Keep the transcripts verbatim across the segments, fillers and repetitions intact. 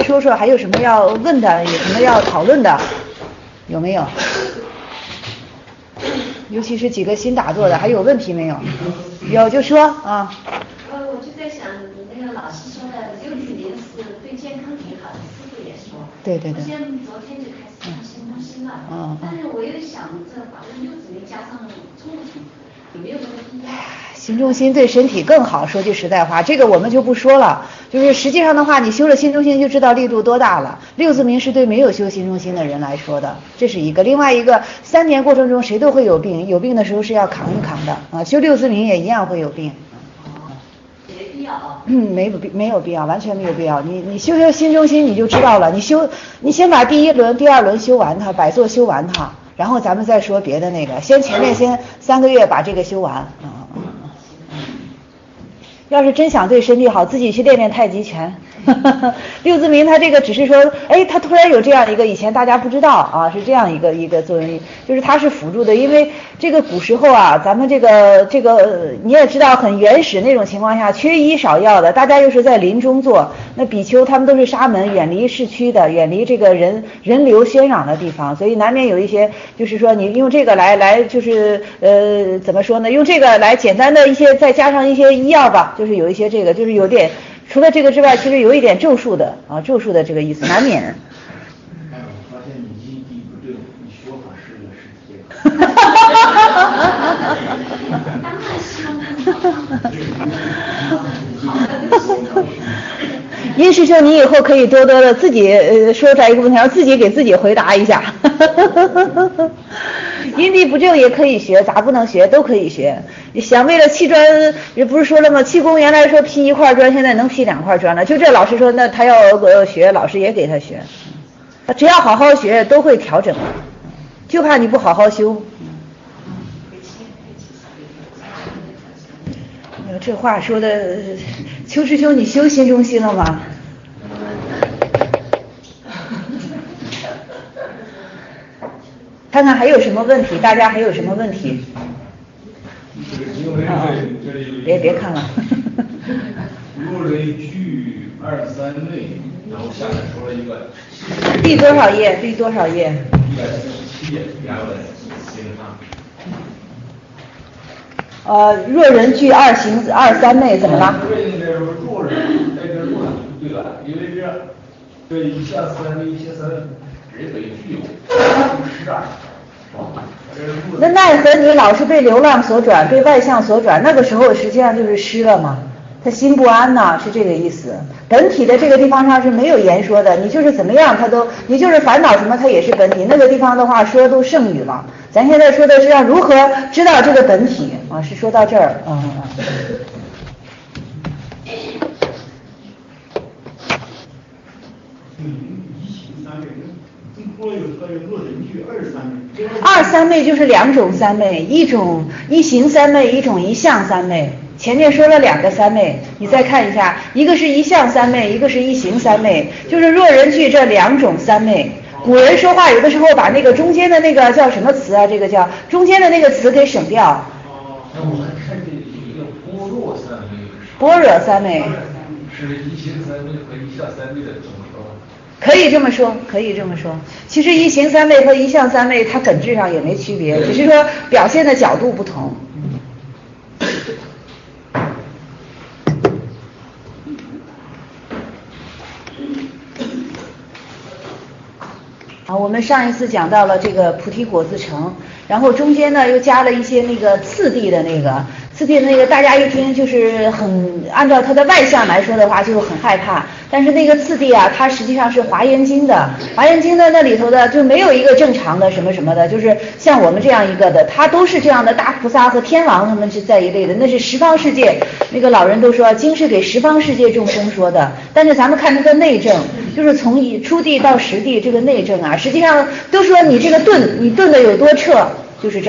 说说还有什么要问的，有什么要讨论的，有没有？尤其是几个新打坐的，还有问题没有？有就说啊。 呃，我就在想，那个老师说的六字灵是对健康挺好的，师傅也说。 对对对。 我现在昨天就开始看新东西了。 嗯嗯。 但是我又想着把这六字灵加上冲不冲，有没有这个必要？ 心中心对身体更好，说句实在话，这个我们就不说了。就是实际上的话，你修了心中心就知道力度多大了。六字明是对没有修心中心的人来说的，这是一个。另外一个，三年过程中谁都会有病，有病的时候是要扛一扛的啊。修六字明也一样会有病。 没必要啊。 嗯，没有必没有必要，完全没有必要。你你修修心中心你就知道了。你修，你先把第一轮、第二轮修完它，百座修完它，然后咱们再说别的那个。先前面先三个月把这个修完啊。要是真想对身体好，自己去练练太极拳。六字明他这个只是说，哎，他突然有这样一个，以前大家不知道啊，是这样一个一个作用，就是它是辅助的。因为这个古时候啊，咱们这个这个你也知道，很原始那种情况下，缺医少药的，大家又是在林中做，那比丘他们都是沙门，远离市区的，远离这个人人流喧嚷的地方，所以难免有一些，就是说你用这个来来就是呃怎么说呢？用这个来简单的一些，再加上一些医药吧，就是有一些这个，就是有点。除了这个之外，其实有一点咒术的啊，咒术的这个意思，难免。 哎，我发现你因地不正，你说法是个是结果。 当然希望殷师兄，你以后可以多多的自己呃说出来一个问题，然后自己给自己回答一下。因地不正也可以学，咋不能学？都可以学。你想为了砌砖，也不是说了吗？砌工原来说劈一块砖，现在能劈两块砖了。就这老师说，那他要呃学，老师也给他学。他只要好好学，都会调整的。就怕你不好好修。这话说的，邱师兄，你修心中心了吗？看看还有什么问题，大家还有什么问题？啊、别别看了。 若人具二三类，然后下面说了一个。 第多少页？第多少页？ 一百四十七页，原文行上。 呃，若人具二行二三昧，怎么了？ 对，应该说若人，那个若对了，因为这这一下三昧，一下三昧，只可以具有十二。 那奈何你老是被流浪所转，被外相所转，那个时候实际上就是失了嘛，他心不安呐，是这个意思。本体的这个地方上是没有言说的，你就是怎么样他都，你就是烦恼什么他也是本体，那个地方的话说都剩语了。咱现在说的是要如何知道这个本体啊，是说到这儿啊。二三昧就是两种三昧，一种一行三昧，一种一相三昧。前面说了两个三昧，你再看一下，一个是一相三昧，一个是一行三昧，就是若人具这两种三昧。古人说话有的时候把那个中间的那个叫什么词啊？这个叫中间的那个词给省掉。 哦，那我们看这一个般若三昧。 般若三昧。 是一行三昧和一相三昧的总和。 可以这么说，可以这么说。其实一行三昧和一相三昧，它本质上也没区别，只是说表现的角度不同。啊，我们上一次讲到了这个菩提果自成，然后中间呢又加了一些那个次第的那个。次第的那个大家一听就是很按照它的外相来说的话就很害怕，但是那个次第啊，它实际上是华严经的，华严经的那里头的就没有一个正常的什么什么的，就是像我们这样一个的，它都是这样的大菩萨和天王他们是在一类的，那是十方世界，那个老人都说经是给十方世界众生说的，但是咱们看它的内证，就是从一初地到十地这个内证啊，实际上都说你这个顿你顿的有多彻。就是这儿，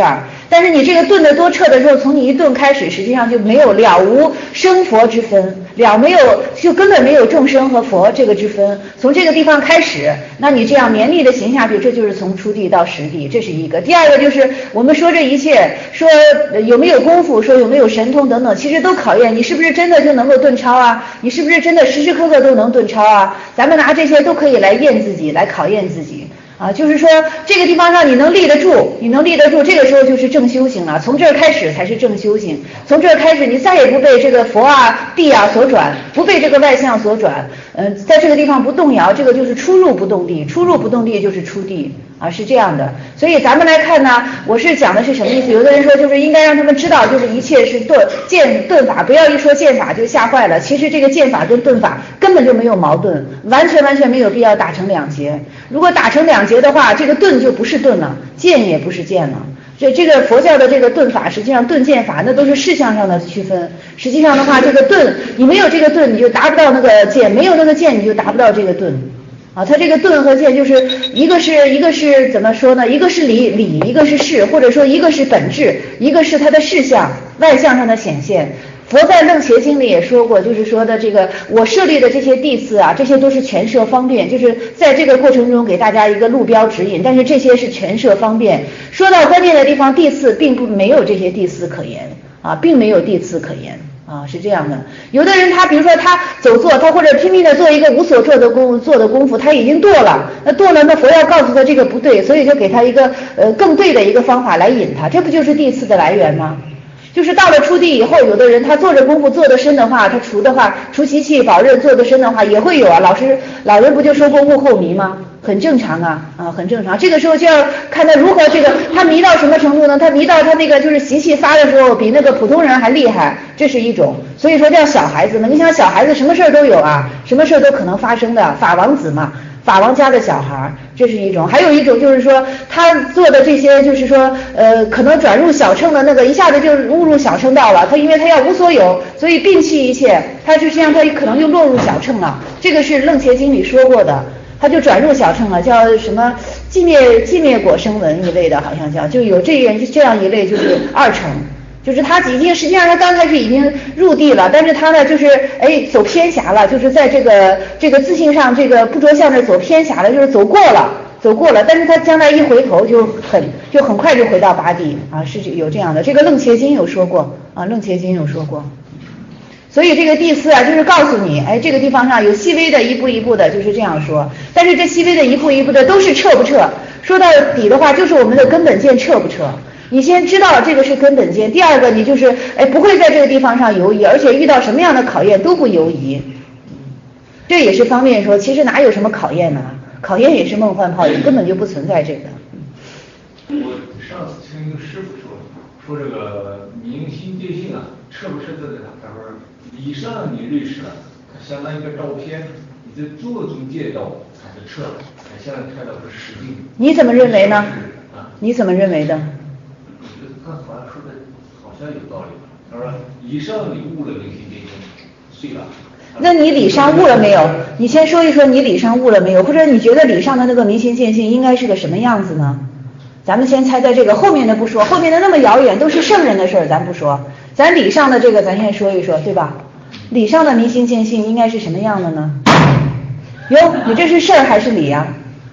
但是你这个顿的多彻的时候，从你一顿开始，实际上就没有了无生佛之分，了没有就根本没有众生和佛这个之分。从这个地方开始，那你这样绵密的行下去，这就是从初地到实地，这是一个。第二个就是我们说这一切，说有没有功夫，说有没有神通等等，其实都考验你是不是真的就能够顿超啊，你是不是真的时时刻刻都能顿超啊，咱们拿这些都可以来验自己，来考验自己。啊，就是说这个地方上你能立得住，你能立得住，这个时候就是正修行了。从这儿开始才是正修行，从这儿开始你再也不被这个佛啊、地啊所转，不被这个外相所转，嗯、呃，在这个地方不动摇，这个就是出入不动地，出入不动地就是出地。啊，是这样的，所以咱们来看呢，我是讲的是什么意思？有的人说就是应该让他们知道，就是一切是顿剑顿法，不要一说剑法就吓坏了。其实这个剑法跟顿法根本就没有矛盾，完全完全没有必要打成两截。如果打成两截的话，这个顿就不是顿了，剑也不是剑了。这这个佛教的这个顿法，实际上顿剑法那都是事项上的区分。实际上的话，这个顿你没有这个顿，你就达不到那个剑；没有那个剑，你就达不到这个顿。啊，它这个顿和剑就是一个是一个是怎么说呢？一个是理理，一个是事，或者说一个是本质，一个是它的事项外向上的显现。佛在楞伽经里也说过，就是说的这个我设立的这些地次啊，这些都是全摄方便，就是在这个过程中给大家一个路标指引，但是这些是全摄方便。说到关键的地方，地次并不没有这些地次可言啊，并没有地次可言。啊，是这样的，有的人他比如说他走坐，他或者拼命的做一个无所做的功做的功夫，他已经堕了，那堕了，那佛要告诉他这个不对，所以就给他一个呃更对的一个方法来引他，这不就是地次的来源吗？就是到了初地以后，有的人他做着功夫做得深的话，他除的话除习气保任做得深的话也会有啊。老师老人不就说过悟后迷吗？很正常啊，啊，很正常。这个时候就要看他如何这个，他迷到什么程度呢？他迷到他那个就是习气发的时候，比那个普通人还厉害，这是一种。所以说叫小孩子呢，你想小孩子什么事儿都有啊，什么事儿都可能发生的，法王子嘛。法王家的小孩，这是一种；还有一种就是说，他做的这些，就是说，呃，可能转入小乘的那个，一下子就误入小乘道了。他因为他要无所有，所以摒弃一切，他就这样，他可能就落入小乘了。这个是楞伽经里说过的，他就转入小乘了，叫什么寂灭寂灭果声闻一类的，好像叫，就有这样这样一类，就是二乘。就是他已经实际上他刚开始已经入地了，但是他呢就是哎走偏狭了，就是在这个这个自信上这个不着相这走偏狭了，就是走过了走过了，但是他将来一回头就很就很快就回到八地啊，是有这样的。这个楞伽经有说过啊，楞伽经有说过。所以这个第四啊，就是告诉你，哎，这个地方上有细微的一步一步的，就是这样说。但是这细微的一步一步的都是彻不彻，说到底的话，就是我们的根本见彻不彻。你先知道这个是根本见，第二个你就是哎不会在这个地方上犹疑，而且遇到什么样的考验都不犹疑。这也是方便说，其实哪有什么考验呢？考验也是梦幻泡影，根本就不存在这个。 我上次听一个师傅说，说这个明心见性啊，彻不彻的他说理上你认识了，它相当于一个照片，你在做中见到才是彻，才现在看到是实境。你怎么认为呢？啊、你怎么认为的？ 刚才说的好像有道理，他说以上你悟了明心见性，碎了。 那你理上悟了没有？你先说一说你理上悟了没有，或者你觉得理上的那个明心见性应该是个什么样子呢？咱们先猜猜这个，后面的不说，后面的那么遥远，都是圣人的事儿，咱不说。咱理上的这个，咱先说一说，对吧？理上的明心见性应该是什么样的呢？哟，你这是事儿还是理呀、啊？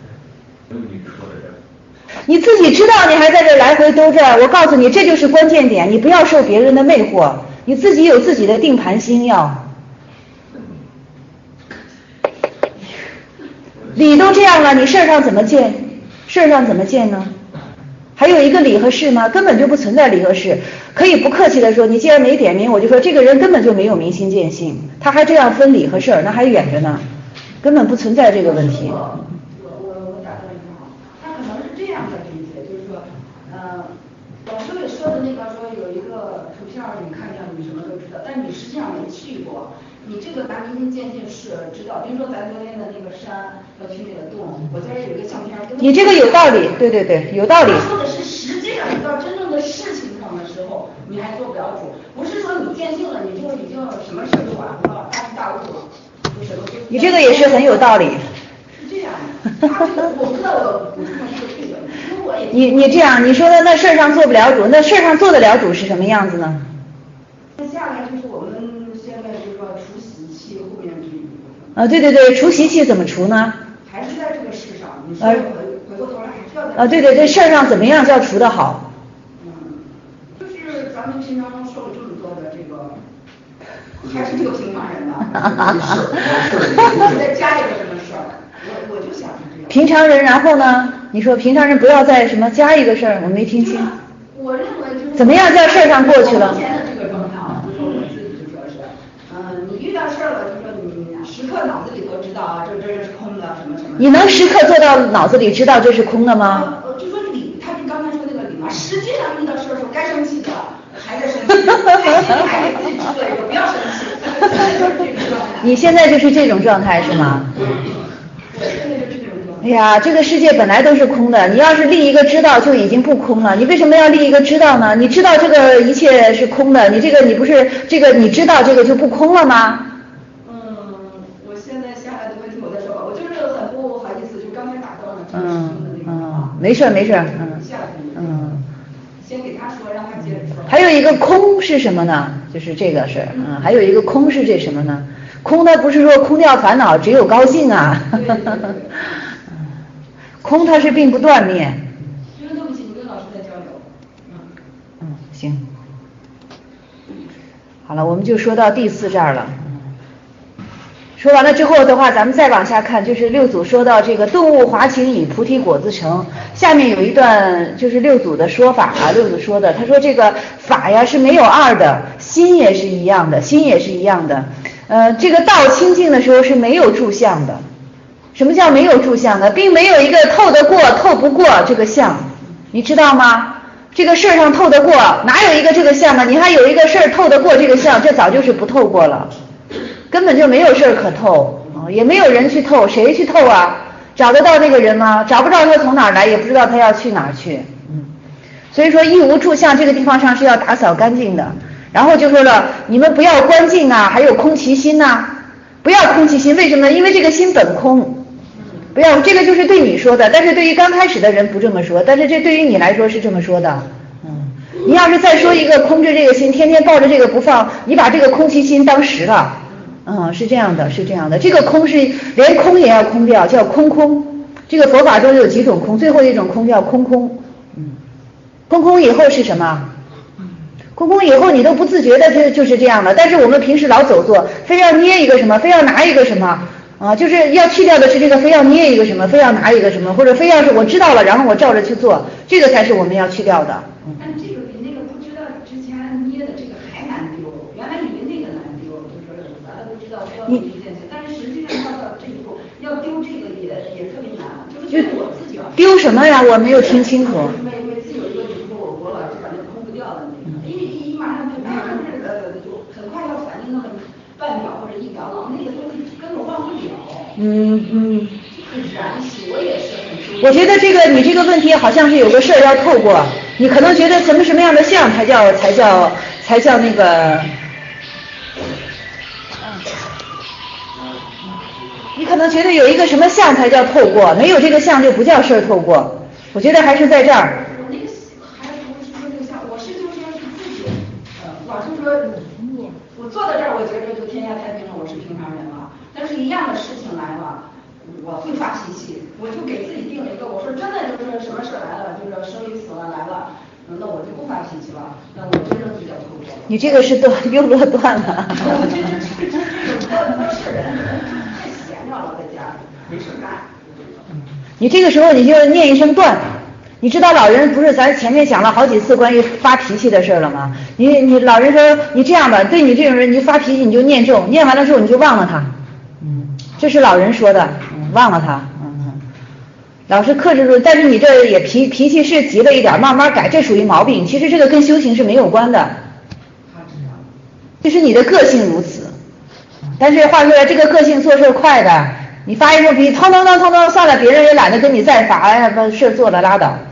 你自己知道，你还在这来回兜着。我告诉你，这就是关键点，你不要受别人的魅惑，你自己有自己的定盘心要。理都这样了，你事儿上怎么见？事儿上怎么见呢？还有一个理和事吗？根本就不存在理和事。可以不客气的说，你既然没点名，我就说这个人根本就没有明心见性，他还这样分理和事儿，那还远着呢，根本不存在这个问题。 老师也说的那个说有一个图片你看见你什么都知道，但你实际上没去过。你这个拿明心见性是知道，比如说咱昨天的那个山要去那个洞，我这儿有一个相片。 你这个有道理，对对对，有道理。 说的是实际上你到真正的事情上的时候，你还做不了主，不是说你见性了你就已经什么事都完了，大彻大悟了，就什么。 你这个也是很有道理。 是这样的，他这个我不知道我补充的是对的，因为我也你你这样，你说的那事儿上做不了主，那事儿上做得了主是什么样子呢？ 下来就是我们现在就是说除习气后面这一部分。 啊，对对对，除习气怎么除呢？ 还是在这个事上，你说回回过头来还是要在。 啊，对对对，事儿上怎么样叫除得好？ 嗯，就是咱们平常说了这么多的这个，还是这个平常人吧。再加一个什么事儿，我我就想是这样。 平常人，然后呢？你说平常人不要再什么加一个事儿，我没听清。 我认为就是。 怎么样叫事儿上过去了？ 目前的这个状态啊，就是我自己就说是，嗯，你遇到事儿了，就说你时刻脑子里都知道啊，这这是空的什么什么。 你能时刻做到脑子里知道这是空的吗？ 呃，就说理，他是刚才说那个理嘛，实际上遇到事儿的时候该生气的还在生气，开心还给自己出了一个不要生气，就是这个状态。 你现在就是这种状态是吗？ 对，现在就是这种状态。 哎呀，这个世界本来都是空的，你要是立一个知道就已经不空了，你为什么要立一个知道呢？你知道这个一切是空的，你这个你不是这个你知道这个就不空了吗？ 嗯，我现在下来的问题我再说吧，我就是很不好意思，就刚才打断了这个事情的那个啊。 没事没事，嗯嗯。先给他说，让他接着说。 还有一个空是什么呢？就是这个是，嗯，还有一个空是这什么呢？空它不是说空掉烦恼，只有高兴啊。 对对对。 空它是并不断灭。 因为对不起，你跟老师在交流。嗯。 嗯，行。好了，我们就说到第四站了。说完了之后的话，咱们再往下看，就是六祖说到这个动物华情以菩提果自成，下面有一段就是六祖的说法啊，六祖说的，他说这个法呀是没有二的，心也是一样的，心也是一样的，呃，这个道清净的时候是没有住相的。什么叫没有住相的？并没有一个透得过透不过这个相，你知道吗？这个事儿上透得过，哪有一个这个相啊？你还有一个事儿透得过这个相，这早就是不透过了。根本就没有事儿可透，也没有人去透，谁去透啊？找得到那个人吗？找不着他从哪儿来，也不知道他要去哪儿去。嗯，所以说一无住相这个地方上是要打扫干净的。然后就说了，你们不要观境啊，还有空其心呐、啊，不要空其心，为什么呢？因为这个心本空。不要，这个就是对你说的，但是对于刚开始的人不这么说，但是这对于你来说是这么说的。嗯，你要是再说一个空着这个心，天天抱着这个不放，你把这个空其心当实了。嗯，是这样的，是这样的。这个空是连空也要空掉，叫空空。这个佛法中有几种空，最后一种空叫空空。嗯，空空以后是什么？空空以后你都不自觉的就就是这样的。但是我们平时老走做，非要捏一个什么，非要拿一个什么啊，就是要去掉的是这个非要捏一个什么，非要拿一个什么，或者非要是我知道了，然后我照着去做，这个才是我们要去掉的。 嗯、但这个比那个不知道之前捏的这个还难丢，原来以为那个难丢，就是大家都知道要丢一件事，但是实际上要到这一步，要丢这个也也特别难，就是对我自己啊。 丢什么呀？我没有听清楚。 每每次有一个比如说我我老是感觉空不掉的那个，因为一马上就马上是呃就很快要反应那么半秒或者一秒，老那个东西根本忘不了。 嗯嗯。 很燃起，我也是很。 我觉得这个你这个问题好像是有个事儿要透过，你可能觉得什么什么样的相才叫才叫才叫那个，你可能觉得有一个什么相才叫透过，没有这个相就不叫事儿透过。我觉得还是在这儿。 我那个还不是说这个相，我是就是说是自己，呃，老是说我坐在这儿，我觉得就天下太平了，我是平常人了。但是一样的事情来了。我会发脾气，我就给自己定了一个，我说真的就是什么事来了，就是生离死了来了，那我就不发脾气了，那我真正比较透过。 你这个是断又落断了。 我这这这这都都是人，太闲着了，在家没事干。 你这个时候你就念一声断，你知道老人不是咱前面讲了好几次关于发脾气的事了吗？你你老人说你这样吧，对你这种人你发脾气你就念咒，念完了之后你就忘了他。嗯，这是老人说的。忘了他，嗯，老是克制住，但是你这也脾脾气是急了一点，慢慢改，这属于毛病。其实这个跟修行是没有关的，就是你的个性如此。但是话说来，这个个性做事快的，你发一声脾气，腾腾腾腾腾，算了，别人也懒得跟你再发，哎呀，把事做了拉倒。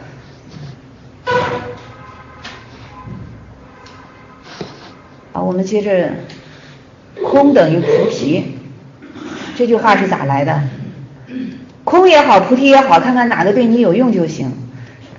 好，我们接着，空等于菩提，这句话是咋来的？空也好，菩提也好，看看哪个对你有用就行。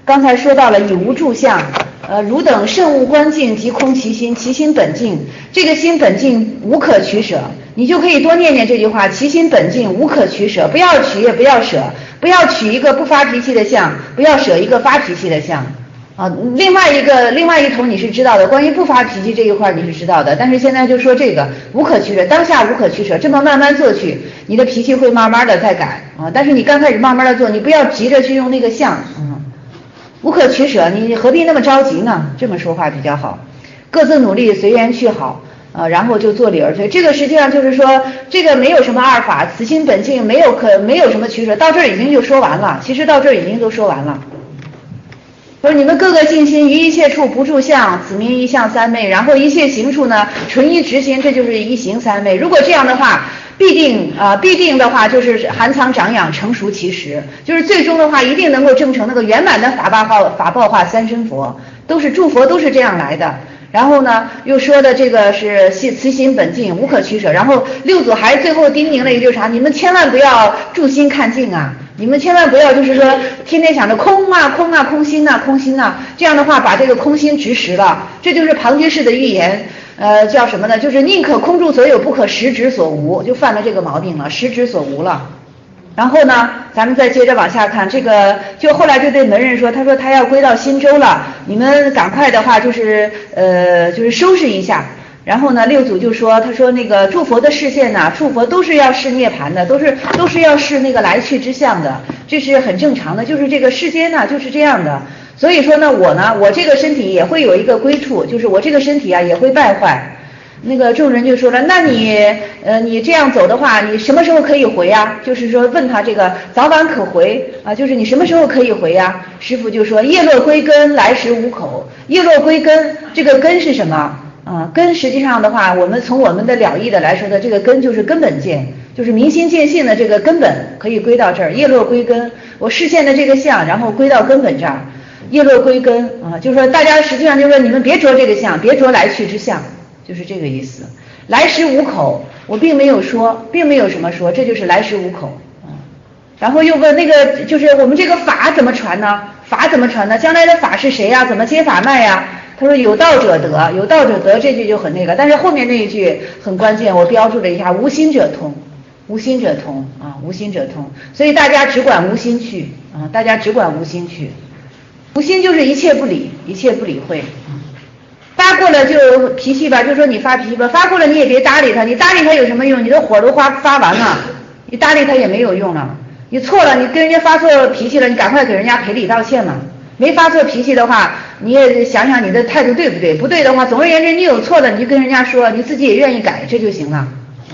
刚才说到了以无住相，呃，汝等慎勿观境，即空其心，其心本净。这个心本净无可取舍，你就可以多念念这句话：其心本净无可取舍，不要取也不要舍，不要取一个不发脾气的相，不要舍一个发脾气的相。啊，另外一个另外一头你是知道的，关于不发脾气这一块你是知道的，但是现在就说这个无可取舍，当下无可取舍，这么慢慢做去，你的脾气会慢慢的在改啊。但是你刚开始慢慢的做，你不要急着去用那个相，嗯，无可取舍，你何必那么着急呢？这么说话比较好，各自努力，随缘去好。呃，然后就做理而退，这个实际上就是说，这个没有什么二法，此心本净，没有可没有什么取舍，到这儿已经就说完了。其实到这儿已经都说完了。说你们各个尽心，于一切处不住相，此名一相三昧。然后一切行处呢，纯一直心，这就是一行三昧。如果这样的话，必定啊、呃，必定的话就是含藏长养，成熟其实，就是最终的话一定能够证成那个圆满的法报化法报化三身佛，都是诸佛都是这样来的。然后呢，又说的这个是此心本净，无可取舍。然后六祖还最后叮咛了一句啥？你们千万不要住心看境啊！你们千万不要就是说天天想着空啊空啊空心呐、啊、空心呐、啊，这样的话把这个空心执实了。这就是庞居士的预言，呃，叫什么呢？就是宁可空住所有，不可实执所无，就犯了这个毛病了，实执所无了。然后呢，咱们再接着往下看，这个就后来就对门人说，他说他要归到新州了，你们赶快的话就是呃就是收拾一下。然后呢，六祖就说，他说那个诸佛的视线呐，诸佛都是要视涅槃的，都是都是要视那个来去之相的，这是很正常的，就是这个世间呢就是这样的。所以说呢，我呢，我这个身体也会有一个归处，就是我这个身体啊也会败坏。那个众人就说了，那你呃你这样走的话，你什么时候可以回啊？就是说问他这个早晚可回啊，就是你什么时候可以回呀？师父就说叶落归根，来时无口。叶落归根，这个根是什么啊？根实际上的话，我们从我们的了义的来说的，这个根就是根本见，就是明心见性的这个根本可以归到这儿。叶落归根，我视线的这个相，然后归到根本这儿。叶落归根啊，就是说大家实际上就是说你们别着这个相，别着来去之相。就是这个意思，来时无口，我并没有说，并没有什么说，这就是来时无口啊。然后又问那个，就是我们这个法怎么传呢？法怎么传呢？将来的法是谁呀？怎么接法脉呀？他说有道者得，有道者得，这句就很那个，但是后面那一句很关键，我标注了一下，无心者通，无心者通啊，无心者通，所以大家只管无心去啊，大家只管无心去，无心就是一切不理，一切不理会。发过了就脾气吧，就说你发脾气吧，发过了你也别搭理他，你搭理他有什么用？你的火都发发完了，你搭理他也没有用了。你错了，你跟人家发错脾气了，你赶快给人家赔礼道歉嘛。没发错脾气的话，你也想想你的态度对不对？不对的话，总而言之你有错了，你就跟人家说，你自己也愿意改，这就行了。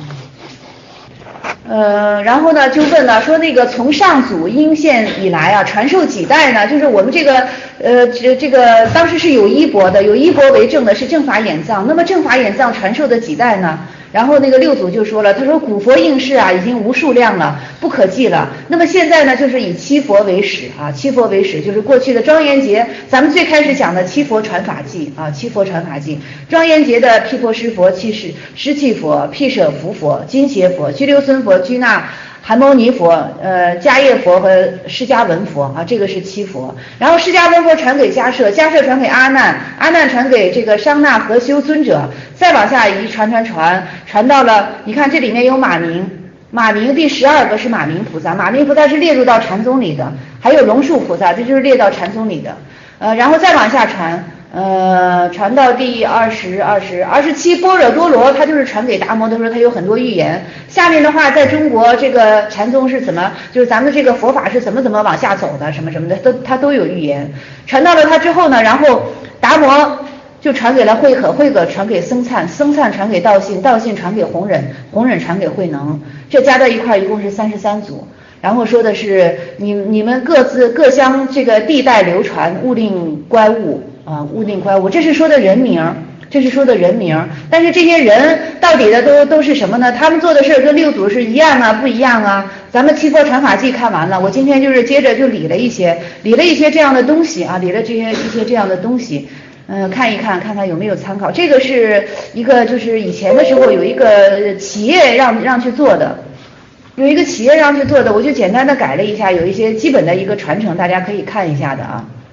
呃，然后呢就问了，说那个从上祖殷县以来啊，传授几代呢？就是我们这个呃这这个当时是有衣钵的，有衣钵为证的是正法眼藏，那么正法眼藏传授的几代呢？然后那个六祖就说了，他说古佛应世啊，已经无数量了，不可计了。那么现在呢，就是以七佛为始啊，七佛为始，就是过去的庄严节，咱们最开始讲的七佛传法记啊，七佛传法记，庄严节的毗婆尸佛、气释施气佛、毗舍浮佛、金邪佛、拘留孙佛、拘那韩牟尼佛、呃迦叶佛和释迦文佛啊，这个是七佛。然后释迦文佛传给迦摄，迦摄传给阿难，阿难传给这个商那和修尊者，再往下一传传传传到了，你看这里面有马明，马明第十二个是马明菩萨，马明菩萨是列入到禅宗里的，还有龙树菩萨，这就是列到禅宗里的。呃，然后再往下传。呃，传到第二十、二十、二十七般若多罗，他就是传给达摩的时候，他有很多预言。下面的话，在中国这个禅宗是怎么，就是咱们这个佛法是怎么怎么往下走的，什么什么的，都他都有预言。传到了他之后呢，然后达摩就传给了慧可，慧可传给僧璨，僧璨传给道信，道信传给弘忍，弘忍传给慧能，这加在一块一共是三十三组。然后说的是你你们各自各相这个地带流传，勿令乖物啊，勿令乖物，这是说的人名，这是说的人名。但是这些人到底的都都是什么呢？他们做的事儿跟六祖是一样啊，不一样啊？咱们七佛传法记看完了，我今天就是接着就理了一些，理了一些这样的东西啊，理了这些一些这样的东西。嗯、呃，看一看，看看有没有参考。这个是一个就是以前的时候有一个企业让让去做的。有一个企业让去做的，我就简单的改了一下，有一些基本的一个传承，大家可以看一下的啊。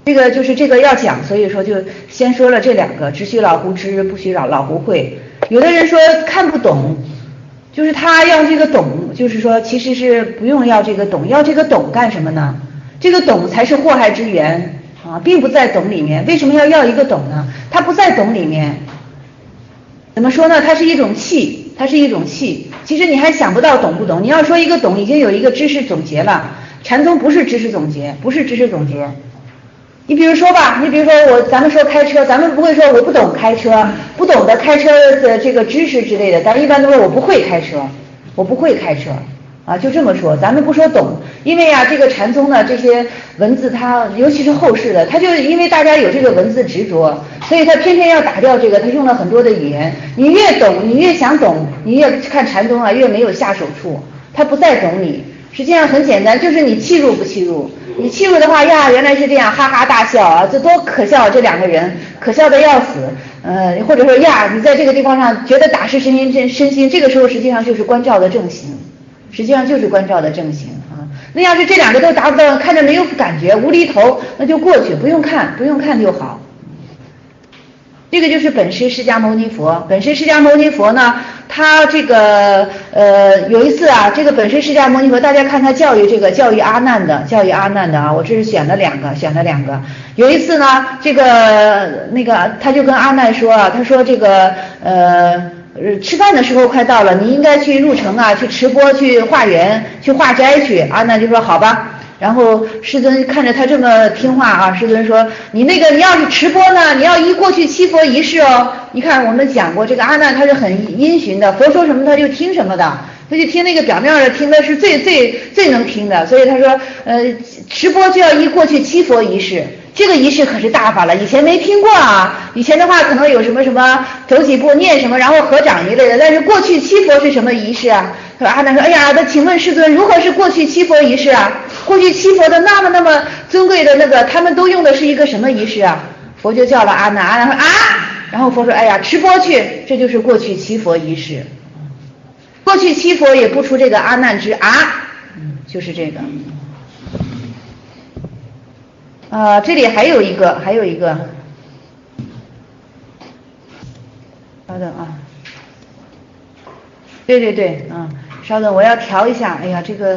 这个就是这个要讲，所以说就先说了这两个，只许老胡知，不许老老胡会。有的人说看不懂，就是他要这个懂，就是说其实是不用要这个懂，要这个懂干什么呢？这个懂才是祸害之源啊，并不在懂里面。为什么要要一个懂呢？它不在懂里面。怎么说呢？它是一种气，它是一种气。其实你还想不到懂不懂，你要说一个懂，已经有一个知识总结了。禅宗不是知识总结，不是知识总结。你比如说吧，你比如说我，咱们说开车，咱们不会说我不懂开车，不懂得开车的这个知识之类的，咱一般都说我不会开车，我不会开车啊，就这么说。咱们不说懂，因为啊，这个禅宗呢，这些文字它，尤其是后世的，它就因为大家有这个文字执着，所以他偏偏要打掉这个，他用了很多的语言。你越懂，你越想懂，你越看禅宗啊，越没有下手处，他不再懂你。实际上很简单，就是你契入不契入。你契入的话呀，原来是这样，哈哈大笑啊，这多可笑！这两个人可笑的要死。呃，或者说呀，你在这个地方上觉得打湿身心身身心，这个时候实际上就是观照的正行，实际上就是观照的正行啊。那要是这两个都达不到，看着没有感觉，无厘头，那就过去，不用看，不用看就好。这个就是本师释迦牟尼佛。本师释迦牟尼佛呢，他这个呃有一次啊，这个本师释迦牟尼佛，大家看他教育这个教育阿难的，教育阿难的啊，我这是选了两个，选了两个。有一次呢，这个那个他就跟阿难说啊，他说这个呃吃饭的时候快到了，你应该去入城啊，去持钵，去化缘，去化斋去。阿难就说好吧。然后世尊看着他这么听话啊，世尊说你那个你要是持钵呢，你要依过去七佛仪式哦。你看我们讲过这个阿难他是很因循的，佛说什么他就听什么的，他就听那个表面的听的是最最最能听的，所以他说呃持钵就要依过去七佛仪式。这个仪式可是大法了，以前没听过啊。以前的话可能有什么什么走几步念什么，然后合掌一类的，但是过去七佛是什么仪式啊？阿难说，哎呀，那请问世尊，如何是过去七佛仪式啊？过去七佛的那么那么尊贵的那个，他们都用的是一个什么仪式啊？佛就叫了阿难，阿难说啊，然后佛说，哎呀，持钵去，这就是过去七佛仪式。过去七佛也不出这个阿难之啊，就是这个。啊、呃，这里还有一个，还有一个，稍等啊，对对对，嗯，稍等，我要调一下。哎呀，这个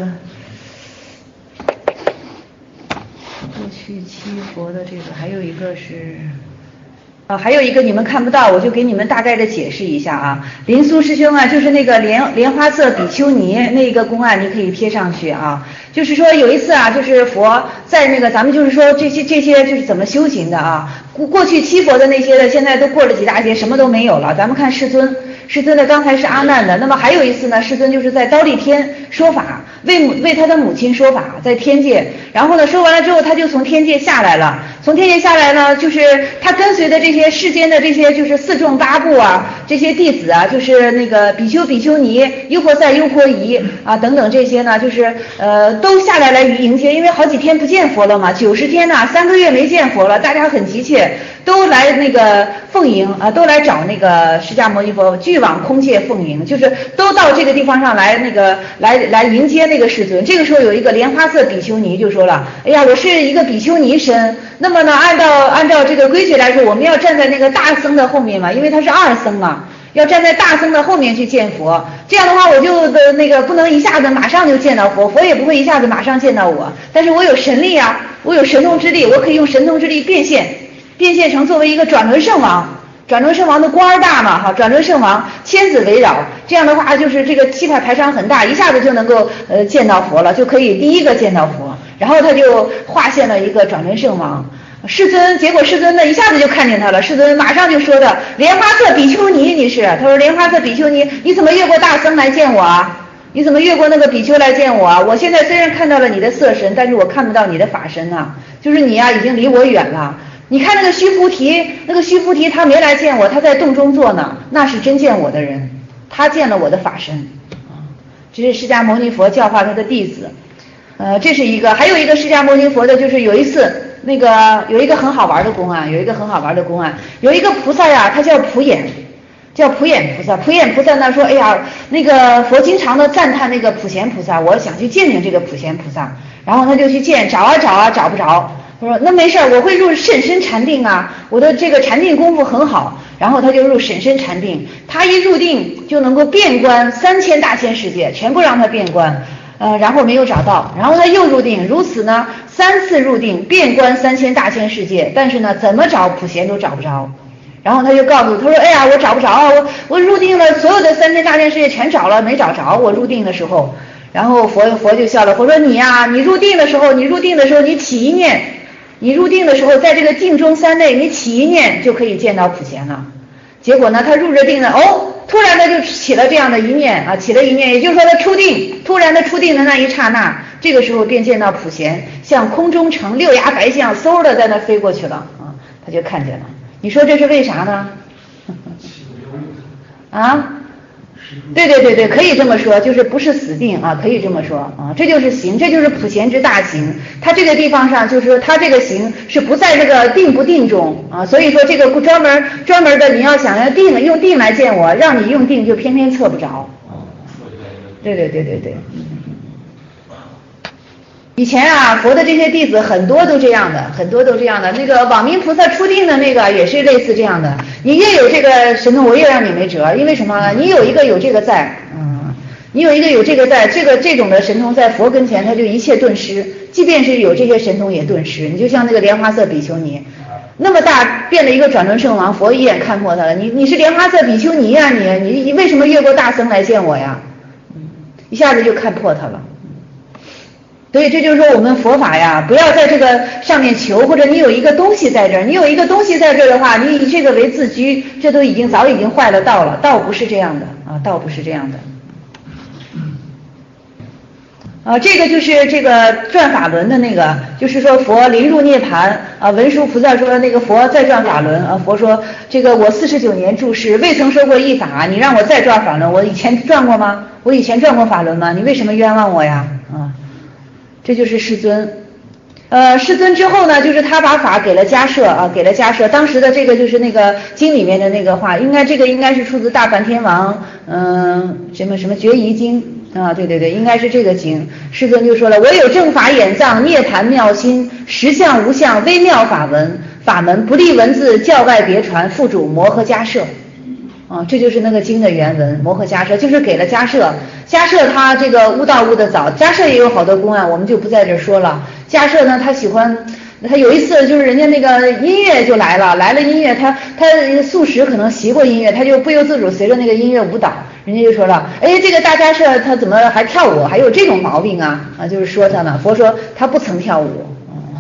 过去七佛的这个，还有一个是。啊，还有一个你们看不到，我就给你们大概的解释一下啊。林苏师兄啊，就是那个莲莲花色比丘尼那个公案，你可以贴上去啊。就是说有一次啊，就是佛在那个咱们就是说这些这些就是怎么修行的啊。过过去七佛的那些的，现在都过了几大劫，什么都没有了。咱们看世尊，世尊的刚才是阿难的，那么还有一次呢，世尊就是在刀立天说法，为母为他的母亲说法，在天界。然后呢，说完了之后，他就从天界下来了。从天界下来呢，就是他跟随的这些世间的这些就是四众八部啊，这些弟子啊，就是那个比丘、比丘尼、优婆塞、优婆夷啊等等这些呢，就是呃都下来来迎接，因为好几天不见佛了嘛，九十天呐，三个月没见佛了，大家很急切，都来那个奉迎啊，都来找那个释迦牟尼佛，俱往空界奉迎，就是都到这个地方上来那个来来迎接那个世尊。这个时候有一个莲花色比丘尼就说了，哎呀，我是一个比丘尼身，那么呢，按照按照这个规矩来说，我们要站在那个大僧的后面嘛，因为他是二僧嘛，要站在大僧的后面去见佛。这样的话，我就的那个不能一下子马上就见到佛，佛也不会一下子马上见到我，但是我有神力啊，我有神通之力，我可以用神通之力变现，变现成作为一个转轮圣王。转轮圣王的官儿大嘛，哈，转轮圣王千子围绕，这样的话就是这个气派排场很大，一下子就能够呃见到佛了，就可以第一个见到佛。然后他就化现了一个转轮圣王。世尊，结果世尊呢一下子就看见他了，世尊马上就说的，莲花色比丘尼你是，他说莲花色比丘尼，你怎么越过大僧来见我啊？你怎么越过那个比丘来见我啊？我现在虽然看到了你的色身，但是我看不到你的法身呐、啊，就是你呀、啊、已经离我远了。你看那个须菩提，那个须菩提他没来见我，他在洞中坐呢，那是真见我的人，他见了我的法身。这是释迦牟尼佛教化他的弟子。呃，这是一个，还有一个释迦牟尼佛的，就是有一次那个有一个很好玩的公案，有一个很好玩的公案，有一个菩萨呀，他叫普眼，叫普眼菩萨。普眼菩萨呢说，哎呀，那个佛经常的赞叹那个普贤菩萨，我想去见见这个普贤菩萨，然后他就去见，找啊找啊找不着。 他说那没事儿，我会入审身禅定啊，我的这个禅定功夫很好。然后他就入审身禅定，他一入定就能够遍观三千大千世界，全部让他遍观。呃，然后没有找到，然后他又入定，如此呢三次入定，遍观三千大千世界，但是呢怎么找普贤都找不着。然后他就告诉他说，哎呀，我找不着啊，我我入定了，所有的三千大千世界全找了，没找着。我入定的时候，然后佛佛就笑了，佛说你呀、啊，你入定的时候，你入定的时候，你起一念，你入定的时候，在这个定中三内，你起一念就可以见到普贤了。结果呢，他入着定呢，哦。突然的就起了这样的一念啊，起了一念，也就是说他出定，突然的出定的那一刹那，这个时候便见到普贤像空中乘六牙白象，嗖的在那飞过去了啊，他就看见了。你说这是为啥呢？啊？对对对对，可以这么说，就是不是死定啊，可以这么说啊，这就是行，这就是普贤之大行。他这个地方上就是说，他这个行是不在这个定不定中啊，所以说这个专门专门的，你要想要定用定来见我，让你用定就偏偏测不着。对对对对对。以前啊，佛的这些弟子很多都这样的，很多都这样的。那个网明菩萨出定的那个也是类似这样的。你越有这个神通，我越让你没辙。因为什么呢？你有一个有这个在，嗯，你有一个有这个在，这个这种的神通在佛跟前，他就一切顿失。即便是有这些神通也顿失。你就像那个莲花色比丘尼，那么大变了一个转轮圣王，佛一眼看破他了。你你是莲花色比丘尼呀、啊，你你你为什么越过大僧来见我呀？嗯，一下子就看破他了。所以这就是说我们佛法呀，不要在这个上面求，或者你有一个东西在这儿，你有一个东西在这儿的话，你以这个为自居，这都已经早已经坏了道了，道不是这样的啊，道不是这样的。啊，这个就是这个转法轮的那个，就是说佛临入涅槃啊，文殊菩萨说那个佛再转法轮啊，佛说这个我四十九年住世未曾说过一法，你让我再转法轮，我以前转过吗？我以前转过法轮吗？你为什么冤枉我呀？啊。这就是世尊，呃，世尊之后呢，就是他把法给了迦摄啊，给了迦摄。当时的这个就是那个经里面的那个话，应该这个应该是出自大梵天王，嗯、呃，什么什么决疑经啊，对对对，应该是这个经。世尊就说了，唯有正法眼藏，涅槃妙心，实相无相，微妙法文法门，不立文字，教外别传，附主摩诃迦摄。啊，这就是那个经的原文，摩诃迦摄就是给了迦摄，迦摄他这个悟道悟得早，迦摄也有好多公案，我们就不在这说了。迦摄呢，他喜欢，他有一次就是人家那个音乐就来了，来了音乐，他他素食可能习过音乐，他就不由自主随着那个音乐舞蹈，人家就说了，哎，这个大迦摄他怎么还跳舞，还有这种毛病啊？啊，就是说他呢，佛说他不曾跳舞。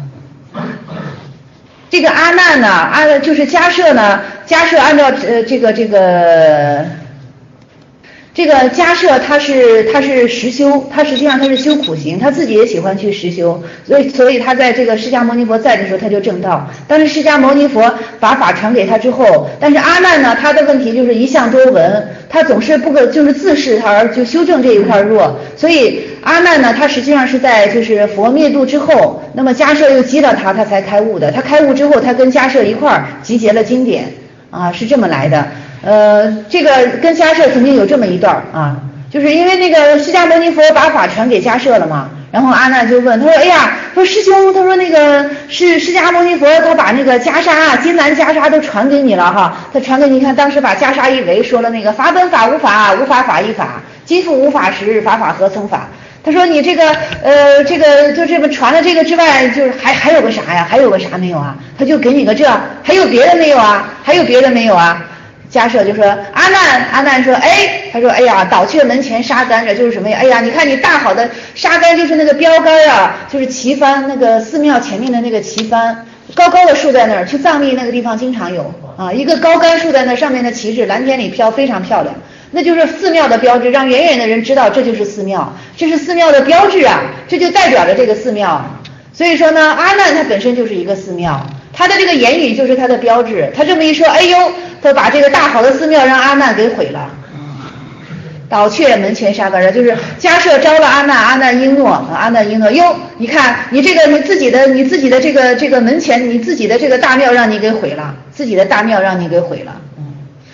这个阿难呢，阿就是迦摄呢，迦摄按照呃这个这个这个迦摄他是他是实修，他实际上他是修苦行，他自己也喜欢去实修，所以所以他在这个释迦牟尼佛在的时候他就证道。但是释迦牟尼佛把法传给他之后，但是阿难呢，他的问题就是一向多闻，他总是不可就是自视他而就修正这一块弱，所以阿难呢，他实际上是在就是佛灭度之后，那么迦摄又激了他，他才开悟的。他开悟之后，他跟迦摄一块儿集结了经典啊，是这么来的。呃，这个跟迦摄曾经有这么一段啊，就是因为那个释迦牟尼佛把法传给迦摄了嘛，然后阿难就问他说：“哎呀，说师兄，他说那个是释迦牟尼佛，他把那个袈裟、金兰袈裟都传给你了哈，他传给你看，当时把袈裟一围，说了那个法本法无法，无法法亦法，今复无法时，法法何曾法。”他说你这个呃这个就这么传了这个之外，就是还还有个啥呀？还有个啥没有啊？他就给你个这，还有别的没有啊？还有别的没有啊？迦摄就说阿难，阿难说哎，他说哎呀，倒却门前沙竿，这就是什么呀？哎呀，你看你大好的沙竿就是那个标杆啊，就是旗幡，那个寺庙前面的那个旗幡，高高的竖在那儿，去藏历那个地方经常有啊，一个高杆竖在那上面的旗帜蓝天里飘，非常漂亮。那就是寺庙的标志，让远远的人知道这就是寺庙，这是寺庙的标志啊，这就代表着这个寺庙。所以说呢，阿难他本身就是一个寺庙，他的这个言语就是他的标志。他这么一说，哎呦，他把这个大好的寺庙让阿难给毁了。倒却门前沙竿，就是迦摄招了阿难，阿难应诺，阿难应诺。哟，你看你这个你自己的你自己的这个这个门前你自己的这个大庙让你给毁了，自己的大庙让你给毁了。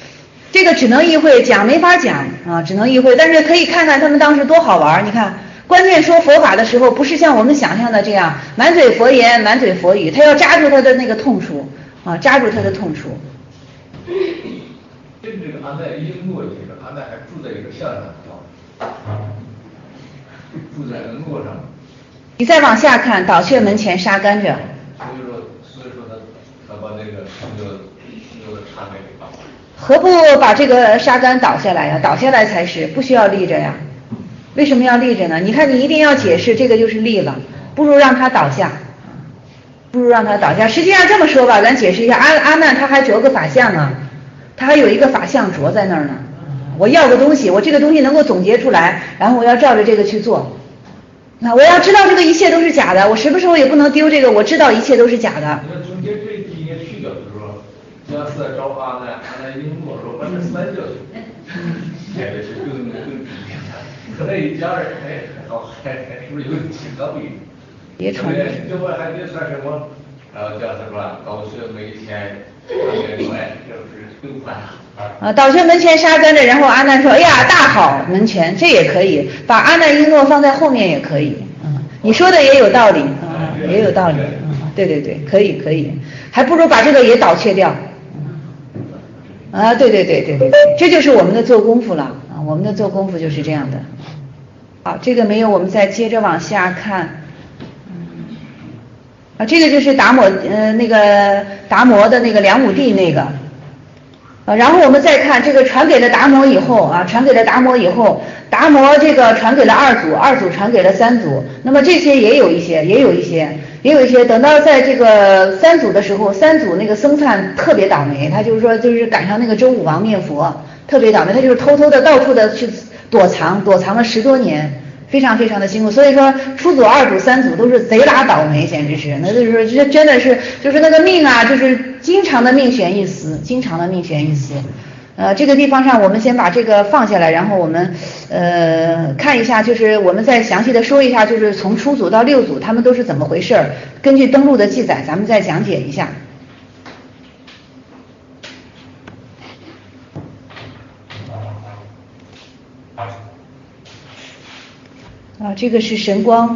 这个只能意会，讲没法讲啊，只能意会。但是可以看看他们当时多好玩，你看。 关键说佛法的时候，不是像我们想象的这样满嘴佛言满嘴佛语，他要扎住他的那个痛处啊，扎住他的痛处。 跟这个阿难璎珞这个阿难还住在一个象上，住在那个诺上。 你再往下看，倒却门前沙甘着。 所以说，所以说他他把那个那个那个茶给倒了。 何不把这个沙甘倒下来呀？倒下来才是，不需要立着呀。为什么要立着呢？你看，你一定要解释这个就是立了，不如让它倒下，不如让它倒下。实际上这么说吧，咱解释一下，阿阿难他还着个法相呢，他还有一个法相着在那儿呢。我要个东西，我这个东西能够总结出来，然后我要照着这个去做。那我要知道这个一切都是假的，我什么时候也不能丢这个，我知道一切都是假的。 你看总结这一句应该去掉，就是说，要是找阿难，阿难璎珞说把这删掉去，这个是更更直接的。可能一家人还好还还是不是有挺高一点？ 别传染。 这我还别算什么，然后叫他说高学每天两千多，这不是更快了？ 啊，倒却门前沙甘着，然后阿难说：“哎呀，大好门前，这也可以，把阿难璎珞放在后面也可以。”嗯，你说的也有道理，啊，也有道理。嗯，对对对，可以可以，还不如把这个也倒却掉。啊，对对对对对对，这就是我们的做功夫了啊，我们的做功夫就是这样的。好，这个没有，我们再接着往下看。啊，这个就是达摩呃那个达摩的那个梁武帝那个。啊，然后我们再看这个传给了达摩以后啊，传给了达摩以后，达摩这个传给了二祖，二祖传给了三祖，那么这些也有一些，也有一些，也有一些。等到在这个三祖的时候，三祖那个僧璨特别倒霉，他就是说就是赶上那个周武王灭佛，特别倒霉，他就是偷偷的到处的去躲藏，躲藏了十多年。非常非常的辛苦，所以说初祖、二祖、三祖都是贼拉倒霉，简直是，那就是这真的是就是那个命啊，就是经常的命悬一丝，经常的命悬一丝。呃，这个地方上我们先把这个放下来，然后我们呃看一下，就是我们再详细的说一下，就是从初祖到六祖他们都是怎么回事儿，根据登录的记载，咱们再讲解一下。啊，这个是神光。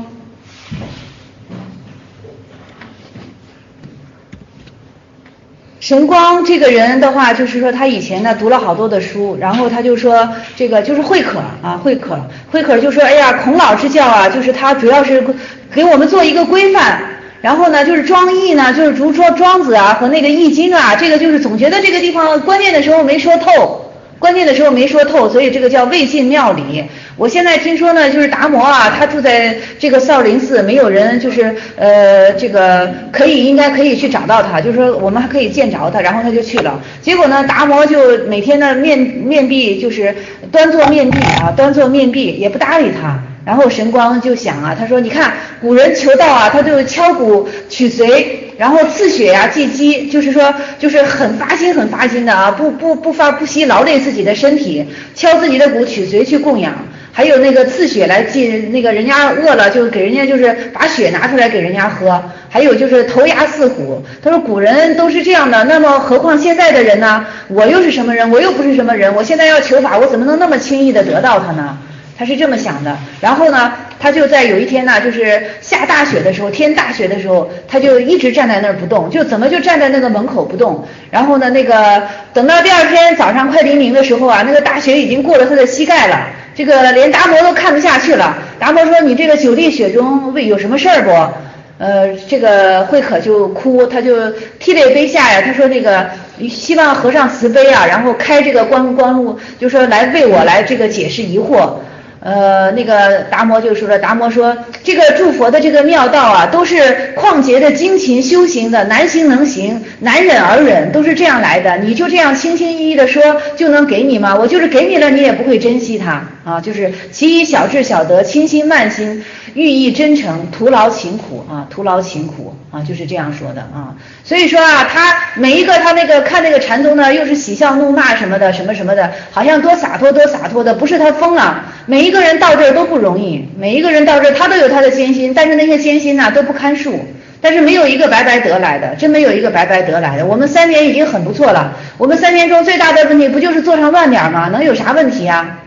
神光这个人的话，就是说他以前呢读了好多的书，然后他就说这个就是慧可啊，慧可，慧可就说，哎呀，孔老之教啊，就是他主要是给我们做一个规范，然后呢就是庄易呢，就是如说庄子啊和那个易经啊，这个就是总觉得这个地方关键的时候没说透。关键的时候没说透，所以这个叫未尽妙理。我现在听说呢，就是达摩啊，他住在这个少林寺，没有人就是呃这个可以应该可以去找到他，就是说我们还可以见着他，然后他就去了。结果呢，达摩就每天呢面面壁就是端坐面壁啊，端坐面壁也不搭理他。然后神光就想啊，他说你看古人求道啊，他就敲鼓取髓，然后刺血呀、啊、祭鸡，就是说就是很发心很发心的啊，不不不发不惜劳累自己的身体，敲自己的鼓取髓去供养，还有那个刺血来祭那个人家饿了就给人家就是把血拿出来给人家喝，还有就是头牙似虎。他说古人都是这样的，那么何况现在的人呢？我又是什么人？我又不是什么人，我现在要求法，我怎么能那么轻易的得到它呢？他是这么想的，然后呢，他就在有一天呢，就是下大雪的时候，天大雪的时候，他就一直站在那儿不动，就怎么就站在那个门口不动。然后呢，那个等到第二天早上快黎明的时候啊，那个大雪已经过了他的膝盖了，这个连达摩都看不下去了。达摩说：“你这个久立雪中，为有什么事儿不？”呃，这个慧可就哭，他就涕泪杯下呀，他说那个希望和尚慈悲啊，然后开这个光光路，就说来为我来这个解释疑惑。呃，那个达摩就说了，达摩说这个诸佛的这个妙道啊，都是旷劫的精勤修行的，难行能行，难忍而忍，都是这样来的。你就这样轻轻易易的说就能给你吗？我就是给你了，你也不会珍惜它啊。就是其以小智小德，清心慢心，寓意真诚，徒劳勤苦啊，徒劳勤苦啊，就是这样说的啊。所以说啊，他每一个他那个看那个禅宗呢，又是喜笑怒骂什么的，什么什么的，好像多洒脱多洒脱的，不是他疯了。每一个人到这儿都不容易，每一个人到这儿他都有他的艰辛，但是那些艰辛呢、啊、都不堪数，但是没有一个白白得来的，真没有一个白白得来的。我们三年已经很不错了，我们三年中最大的问题不就是做上万点吗？能有啥问题啊？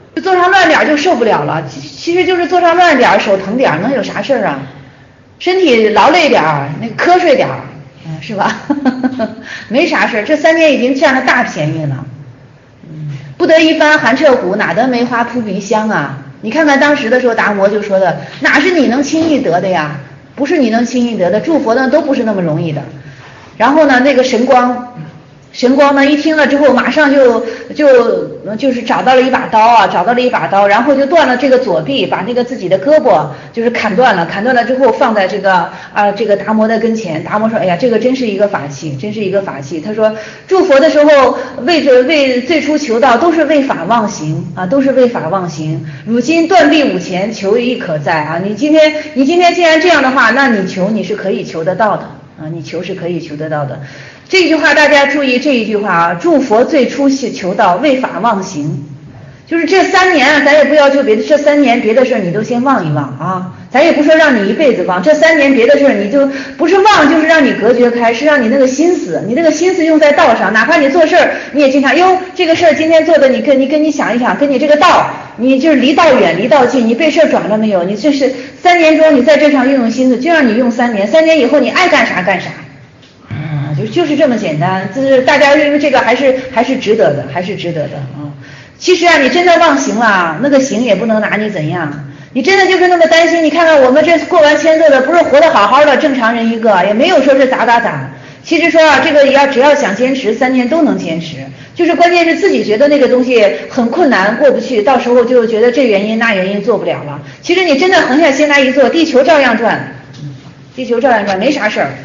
就坐上乱点就受不了了，其实就是坐上乱点手疼点能有啥事儿啊？身体劳累点儿，那个瞌睡点儿，嗯，是吧？没啥事儿，这三年已经占了大便宜了。嗯，不得一番寒彻骨，哪得梅花扑鼻香啊？你看看当时的时候，达摩就说的，哪是你能轻易得的呀？不是你能轻易得的，诸佛呢都不是那么容易的。然后呢，那个神光。神光呢，一听了之后，马上就就就是找到了一把刀啊，找到了一把刀，然后就断了这个左臂，把那个自己的胳膊就是砍断了，砍断了之后放在这个啊这个达摩的跟前。达摩说：“哎呀，这个真是一个法器，真是一个法器。”他说：“诸佛的时候为着为最初求道都是为法忘形啊，都是为法忘形。如今断臂五前，求亦可在啊。你今天你今天既然这样的话，那你求你是可以求得到的啊，你求是可以求得到的。”这句话大家注意这一句话啊，诸佛最初求道为法忘形，就是这三年啊，咱也不要求别的，这三年别的事你都先忘一忘啊，咱也不说让你一辈子忘，这三年别的事你就不是忘就是让你隔绝开，是让你那个心思，你那个心思用在道上，哪怕你做事儿你也经常哟这个事儿今天做的，你跟你跟你想一想，跟你这个道，你就是离道远离道近，你被事儿转了没有？你这是三年中你在这上运用心思，就让你用三年，三年以后你爱干啥干啥。啊，就就是这么简单，就是大家因为这个还是还是值得的，还是值得的啊。其实啊，你真的忘形了，那个形也不能拿你怎样。你真的就是那么担心，你看看我们这过完签字的，不是活得好好的正常人一个，也没有说是咋咋咋。其实说啊，这个要只要想坚持，三年都能坚持。就是关键是自己觉得那个东西很困难，过不去，到时候就觉得这原因那原因做不了了。其实你真的横下心来一做，地球照样转，地球照样转，没啥事儿。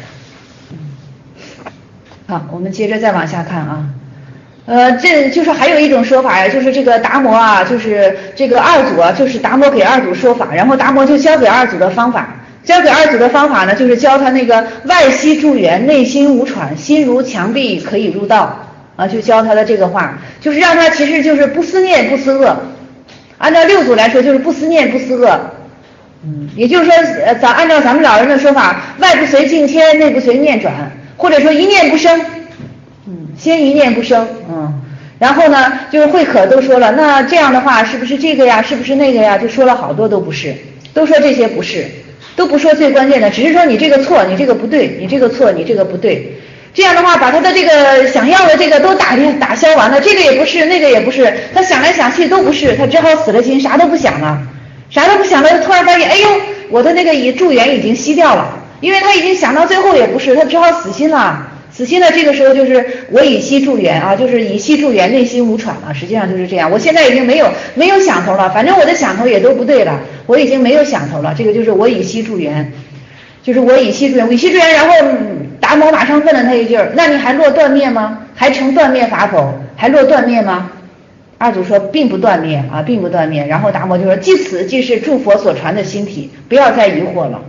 好，我们接着再往下看啊，呃，这就是还有一种说法呀，就是这个达摩啊，就是这个二祖啊，就是达摩给二祖说法，然后达摩就教给二祖的方法，教给二祖的方法呢，就是教他那个外息助缘，内心无喘，心如墙壁可以入道啊，就教他的这个话，就是让他其实就是不思念不思恶，按照六祖来说就是不思念不思恶。嗯，也就是说，呃，咱按照咱们老人的说法，外不随境迁，内不随念转。或者说一念不生，嗯，先一念不生，嗯，然后呢，就是慧可都说了，那这样的话是不是这个呀，是不是那个呀，就说了好多都不是，都说这些不是，都不说最关键的，只是说你这个错，你这个不对，你这个错，你这个不对，这样的话把他的这个想要的这个都打打消完了，这个也不是，那个也不是，他想来想去都不是，他只好死了心，啥都不想了，啥都不想了，突然发现，哎呦，我的那个已助缘已经熄掉了。因为他已经想到最后也不是，他只好死心了，死心了。这个时候就是我以息助缘啊，就是以息助缘，内心无喘了。实际上就是这样。我现在已经没有没有想头了，反正我的想头也都不对了，我已经没有想头了。这个就是我以息助缘，就是我以息助缘，以息助缘。然后达摩马上问了他一句：“那你还落断灭吗？还成断灭法否？还落断灭吗？”二祖说并不断灭啊，并不断灭。然后达摩就说：“即此即是诸佛所传的心体，不要再疑惑了。”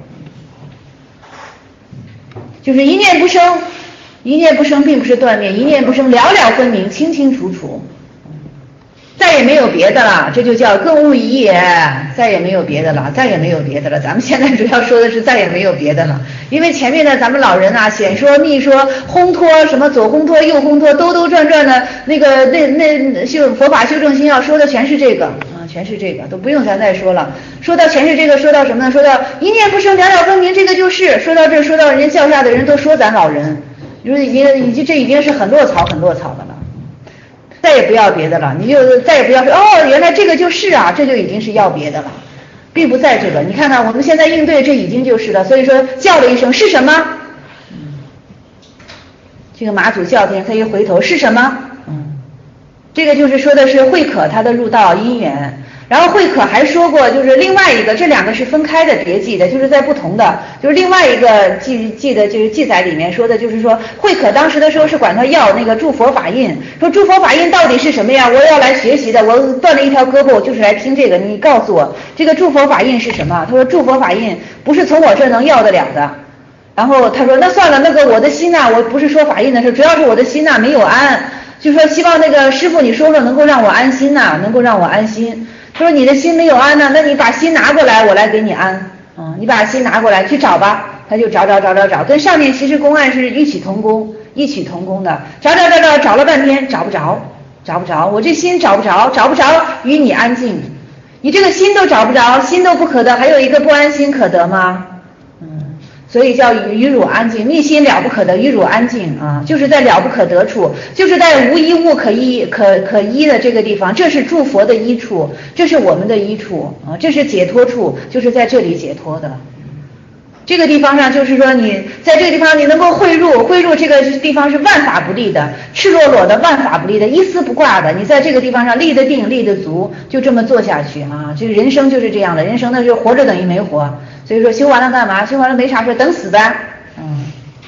就是一念不生，一念不生并不是断灭，一念不生了了分明，清清楚楚，再也没有别的了，这就叫更无一也，再也没有别的了，再也没有别的了。咱们现在主要说的是再也没有别的了，因为前面的咱们老人啊，显说密说烘托什么左烘托右烘托，兜兜转转的那个那那修佛法修正心要说的全是这个。全是这个，都不用咱再说了。说到全是这个，说到什么呢？说到一念不生，了了分明，这个就是。说到这，说到人家教下的人都说咱老人，就是已经已经这已经是很落草很落草的了。再也不要别的了，你就再也不要说哦，原来这个就是啊，这就已经是要别的了，并不在这个。你看看我们现在应对，这已经就是了。所以说叫了一声是什么？这个马祖叫天，他一回头是什么？嗯，这个就是说的是慧可他的入道因缘。然后慧可还说过，就是另外一个，这两个是分开的别记的，就是在不同的，就是另外一个记记的就是记载里面说的，就是说慧可当时的时候是管他要那个诸佛法印，说诸佛法印到底是什么呀？我要来学习的，我断了一条胳膊，我就是来听这个，你告诉我这个诸佛法印是什么？他说诸佛法印不是从我这能要得了的。然后他说那算了，那个我的心呐、啊，我不是说法印的事，主要是我的心呐、啊、没有安，就说希望那个师父你说说能够让我安心呐、啊，能够让我安心。他说你的心没有安呢，那你把心拿过来，我来给你安。嗯，你把心拿过来去找吧。他就找找找找找，跟上面其实公案是异曲同工，异曲同工的。找找找找找了半天找不着， 找不着，我这心找不着，找不着与你安静。你这个心都找不着，心都不可得，还有一个不安心可得吗？嗯，所以叫与与汝安静，密心了不可得，与汝安静啊，就是在了不可得处，就是在无一物可依可可依的这个地方，这是诸佛的依处，这是我们的依处啊，这是解脱处，就是在这里解脱的。这个地方上就是说你在这个地方你能够汇入，汇入这个地方是万法不立的，赤裸裸的万法不立的，一丝不挂的，你在这个地方上立得定，立得足，就这么做下去啊！这个人生就是这样的，人生呢是活着等于没活，所以说修完了干嘛？修完了没啥事，等死呗。嗯。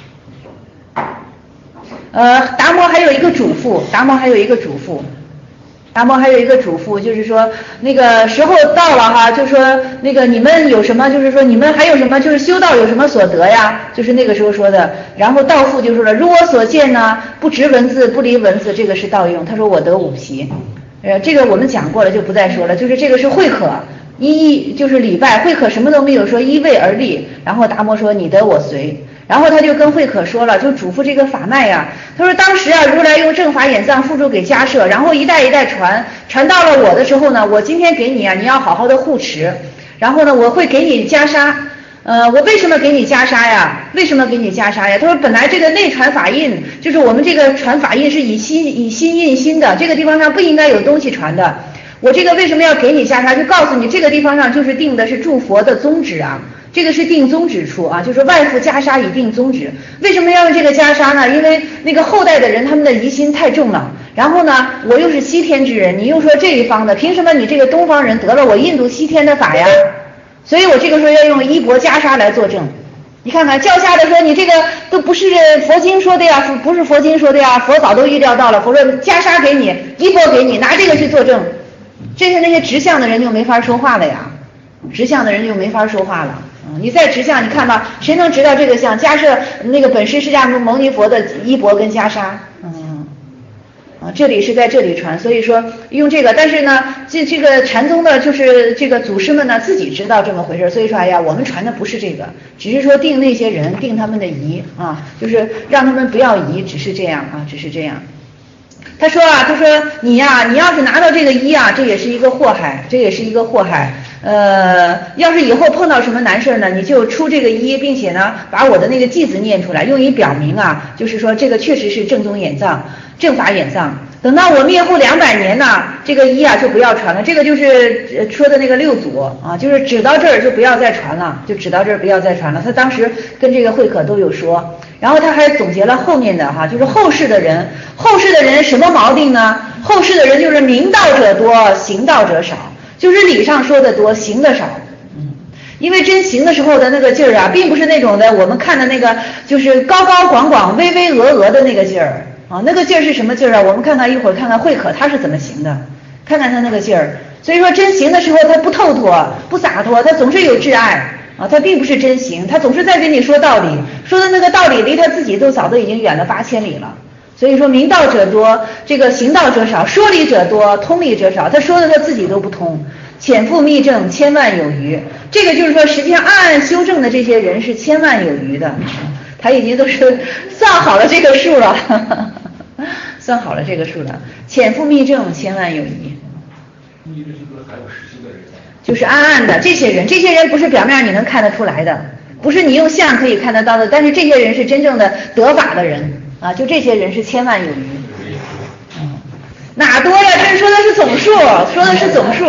呃，达摩还有一个嘱咐，达摩还有一个嘱咐。达摩还有一个嘱咐，就是说那个时候到了哈，就是说那个你们有什么，就是说你们还有什么，就是修道有什么所得呀？就是那个时候说的。然后道父就说了，如我所见呢，不执文字，不离文字，这个是道用。他说我得五皮，呃，这个我们讲过了，就不再说了。就是这个是会可一一就是礼拜，会可什么都没有说，依位而立。然后达摩说你得我随。然后他就跟慧可说了，就嘱咐这个法脉呀、啊。他说当时啊，如来用正法眼藏付诸给迦摄，然后一代一代传，传到了我的时候呢，我今天给你啊，你要好好的护持。然后呢，我会给你袈裟。呃，我为什么给你袈裟呀？为什么给你袈裟呀？他说本来这个内传法印，就是我们这个传法印是以心以心印心的，这个地方上不应该有东西传的。我这个为什么要给你袈裟？就告诉你这个地方上就是定的是诸佛的宗旨啊。这个是定宗旨处啊，就是外附袈裟以定宗旨。为什么要用这个袈裟呢？因为那个后代的人他们的疑心太重了。然后呢，我又是西天之人，你又说这一方的，凭什么你这个东方人得了我印度西天的法呀？所以我这个时候要用衣钵袈裟来作证。你看看教下的说你这个都不是佛经说的呀，不是佛经说的呀，佛早都预料到了，佛说袈裟给你，衣钵给你，拿这个去作证。这是那些直相的人就没法说话了呀，直相的人就没法说话了。你再直相，你看吧，谁能知道这个相？迦摄那个本师释迦牟尼佛的衣钵跟袈裟，嗯，啊，这里是在这里传，所以说用这个，但是呢，这这个禅宗的，就是这个祖师们呢自己知道这么回事，所以说哎呀，我们传的不是这个，只是说定那些人，定他们的疑啊，就是让他们不要疑，只是这样啊，只是这样。他说啊，他说你呀、啊，你要是拿到这个一啊，这也是一个祸害，这也是一个祸害。呃，要是以后碰到什么难事呢，你就出这个一，并且呢，把我的那个偈子念出来，用以表明啊，就是说这个确实是正宗眼藏，正法眼藏。等到我灭后两百年呢，这个一啊就不要传了，这个就是说的那个六祖啊，就是指到这儿就不要再传了，就指到这儿不要再传了。他当时跟这个慧可都有说。然后他还总结了后面的哈，就是后世的人，后世的人什么毛病呢？后世的人就是明道者多，行道者少，就是理上说的多，行的少。嗯，因为真行的时候的那个劲儿啊，并不是那种的我们看的那个就是高高广广、巍巍峨峨的那个劲儿啊，那个劲儿是什么劲儿啊？我们看看一会儿看看慧可他是怎么行的，看看他那个劲儿。所以说真行的时候他不透脱、不洒脱，他总是有挚爱。啊，他并不是真行，他总是在跟你说道理，说的那个道理离他自己都早都已经远了八千里了。所以说明道者多，这个行道者少，说理者多，通理者少。他说的他自己都不通，潜伏密证千万有余。这个就是说，实际上暗暗修正的这些人是千万有余的，他已经都是算好了这个数了，呵呵算好了这个数了，潜伏密证千万有余。 你这是不是还有实修的人？ 就是暗暗的这些人，这些人不是表面你能看得出来的，不是你用相可以看得到的，但是这些人是真正的得法的人啊，就这些人是千万有余。嗯，哪多呀？这说的是总数，说的是总数。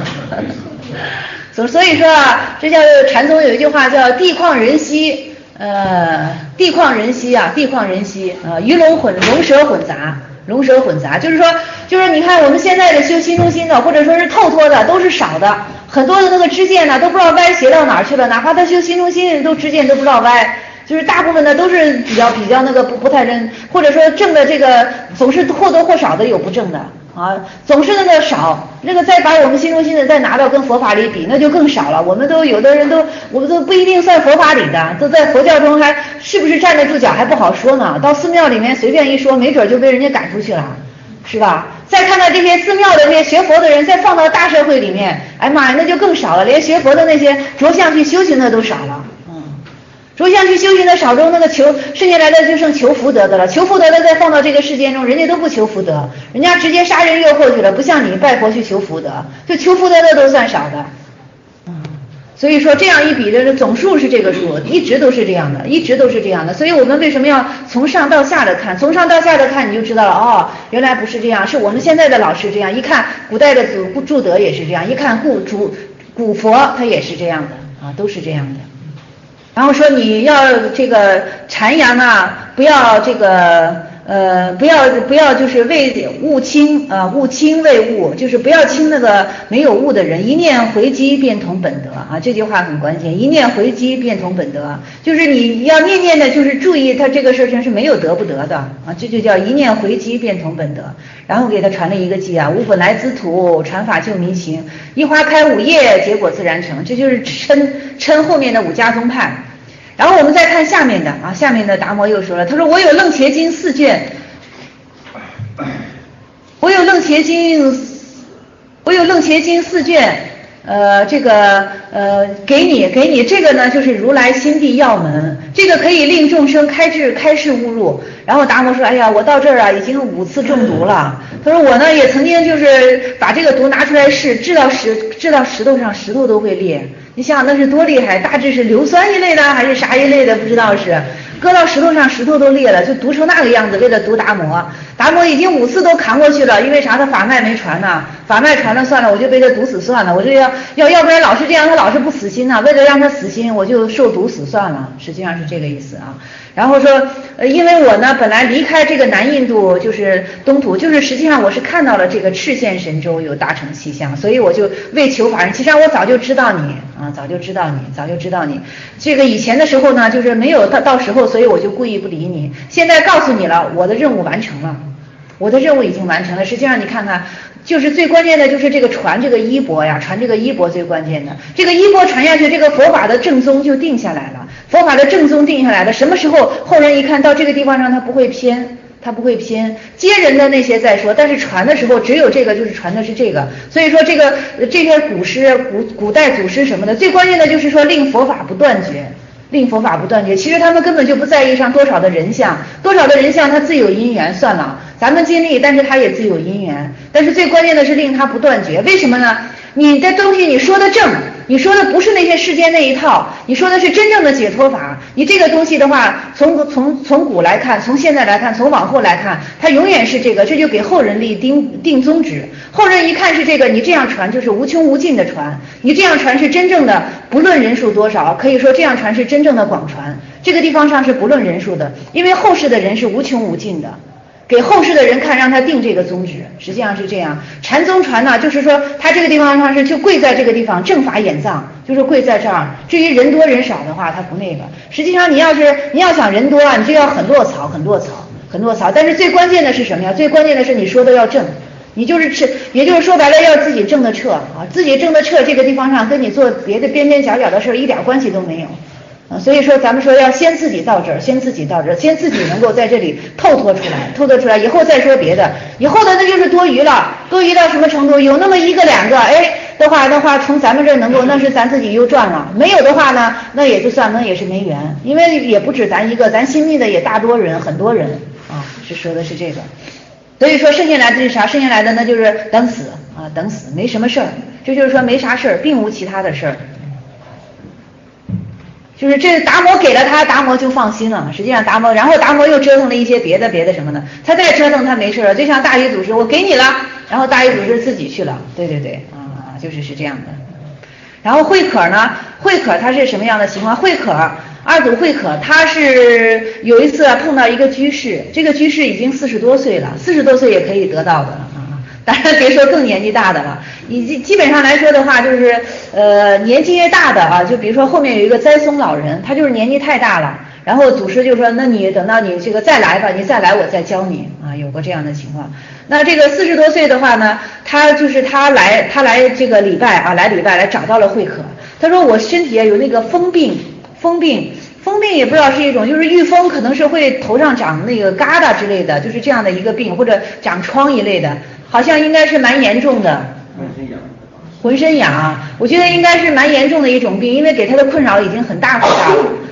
总所以说啊，这叫禅宗有一句话叫地旷人稀，呃，地旷人稀啊，地旷人稀啊，鱼龙混龙蛇混杂。龙蛇混杂，就是说，就是你看我们现在的修心中心的，或者说是透脱的，都是少的，很多的那个支见呢，都不知道歪斜到哪儿去了，哪怕他修心中心，都支见都不知道歪，就是大部分的都是比较比较那个不不太正，或者说正的这个总是或多或少的有不正的啊，总是那个少，那个再把我们心中心的再拿到跟佛法里比，那就更少了。我们都有的人都，我们都不一定算佛法里的，都在佛教中还是不是站得住脚还不好说呢。到寺庙里面随便一说，没准就被人家赶出去了，是吧？再看看这些寺庙的这些学佛的人，再放到大社会里面，哎妈呀，那就更少了，连学佛的那些着相去修行的都少了。嗯， 说像去修行的少中，那个求剩下来的就剩求福德的了，求福德的再放到这个世界中，人家都不求福德，人家直接杀人越货去了，不像你拜佛去求福德，就求福德的都算少的。嗯，所以说这样一比的总数是这个数，一直都是这样的，一直都是这样的。所以我们为什么要从上到下的看？从上到下的看，你就知道了哦，原来不是这样，是我们现在的老师这样。一看古代的祖祝德也是这样，一看古主古佛他也是这样的啊，都是这样的。然后说你要这个禅阳啊，不要这个呃，不要不要就是为物轻啊，物轻为物，就是不要轻那个没有物的人，一念回击便同本德啊，这句话很关键，一念回击便同本德，就是你要念念的，就是注意他这个事情是没有得不得的啊，这就叫一念回击便同本德。然后给他传了一个偈啊，吾本来兹土，传法救民情，一花开五叶，结果自然成，这就是称称后面的五家宗派。然后我们再看下面的啊，下面的达摩又说了，他说我有楞伽经四卷，我有楞伽经，我有楞伽经四卷，呃，这个呃，给你给你这个呢，就是如来心地要门，这个可以令众生开智开示悟入。然后达摩说，哎呀，我到这儿啊，已经五次中毒了。他说我呢也曾经就是把这个毒拿出来试，治到石治到石头上，石头都会裂。你想想那是多厉害，大致是硫酸一类的还是啥一类的，不知道是搁到石头上，石头都裂了，就毒成那个样子，为了毒达摩。达摩已经五次都扛过去了，因为啥？他法脉没传呢，法脉传了算了，我就被他毒死算了，我就要要要不然老是这样，他老是不死心呢，为了让他死心，我就受毒死算了，实际上是这个意思啊。然后说，呃，因为我呢本来离开这个南印度就是东土，就是实际上我是看到了这个赤县神州有大乘气象，所以我就为求法人。其实我早就知道你啊，早就知道你，早就知道你。这个以前的时候呢，就是没有到到时候，所以我就故意不理你。现在告诉你了，我的任务完成了，我的任务已经完成了。实际上你看看，就是最关键的就是这个传这个衣钵呀，传这个衣钵最关键的。这个衣钵传下去，这个佛法的正宗就定下来了。佛法的正宗定下来了，什么时候后人一看到这个地方上，他不会偏，他不会偏，接人的那些再说，但是传的时候只有这个，就是传的是这个。所以说这个这些古诗、古古代祖师什么的，最关键的就是说令佛法不断绝。令佛法不断绝，其实他们根本就不在意上多少的人相，多少的人相他自有因缘算了，咱们尽力，但是他也自有因缘。但是最关键的是令他不断绝，为什么呢？你的东西你说的正，你说的不是那些世间那一套，你说的是真正的解脱法。你这个东西的话，从从从古来看，从现在来看，从往后来看，它永远是这个，这就给后人立定定宗旨。后人一看是这个，你这样传就是无穷无尽的传，你这样传是真正的，不论人数多少，可以说这样传是真正的广传。这个地方上是不论人数的，因为后世的人是无穷无尽的。给后世的人看，让他定这个宗旨，实际上是这样。禅宗传呢，就是说他这个地方上是就跪在这个地方，正法眼藏，就是跪在这儿。至于人多人少的话，他不那个。实际上你要是你要想人多啊，你就要很落草，很落草，很落草。但是最关键的是什么呀？最关键的是你说的要正，你就是吃，也就是说白了要自己正的彻啊，自己正的彻，这个地方上跟你做别的边边角角的事儿一点关系都没有。啊，所以说咱们说要先自己到这儿，先自己到这儿，先自己能够在这里透脱出来，透脱出来以后再说别的，以后的那就是多余了，多余到什么程度？有那么一个两个，哎的话的话，从咱们这儿能够，那是咱自己又赚了；没有的话呢，那也就算，那也是没缘，因为也不止咱一个，咱心密的也大多人，很多人啊，是说的是这个。所以说剩下来的是啥？剩下来的那就是等死啊，等死，没什么事儿，这就是说没啥事儿，并无其他的事儿。就是这达摩给了他，达摩就放心了。实际上达摩，然后达摩又折腾了一些别的别的什么的，他再折腾他没事了。就像大禹祖师，我给你了，然后大禹祖师自己去了。对对对，啊，就是是这样的。然后慧可呢，慧可他是什么样的情况？慧可二祖慧可，他是有一次碰到一个居士，这个居士已经四十多岁了，四十多岁也可以得到的。当然别说更年纪大的了，你基本上来说的话，就是呃年纪越大的啊，就比如说后面有一个栽松老人，他就是年纪太大了，然后祖师就说，那你等到你这个再来吧，你再来我再教你啊，有过这样的情况。那这个四十多岁的话呢，他就是他来他来这个礼拜啊，来礼拜来找到了慧可，他说我身体有那个风病，风病。风病也不知道是一种，就是遇风可能是会头上长那个疙瘩之类的，就是这样的一个病，或者长疮一类的，好像应该是蛮严重的。浑身痒，浑身痒，我觉得应该是蛮严重的一种病，因为给他的困扰已经很大很大了。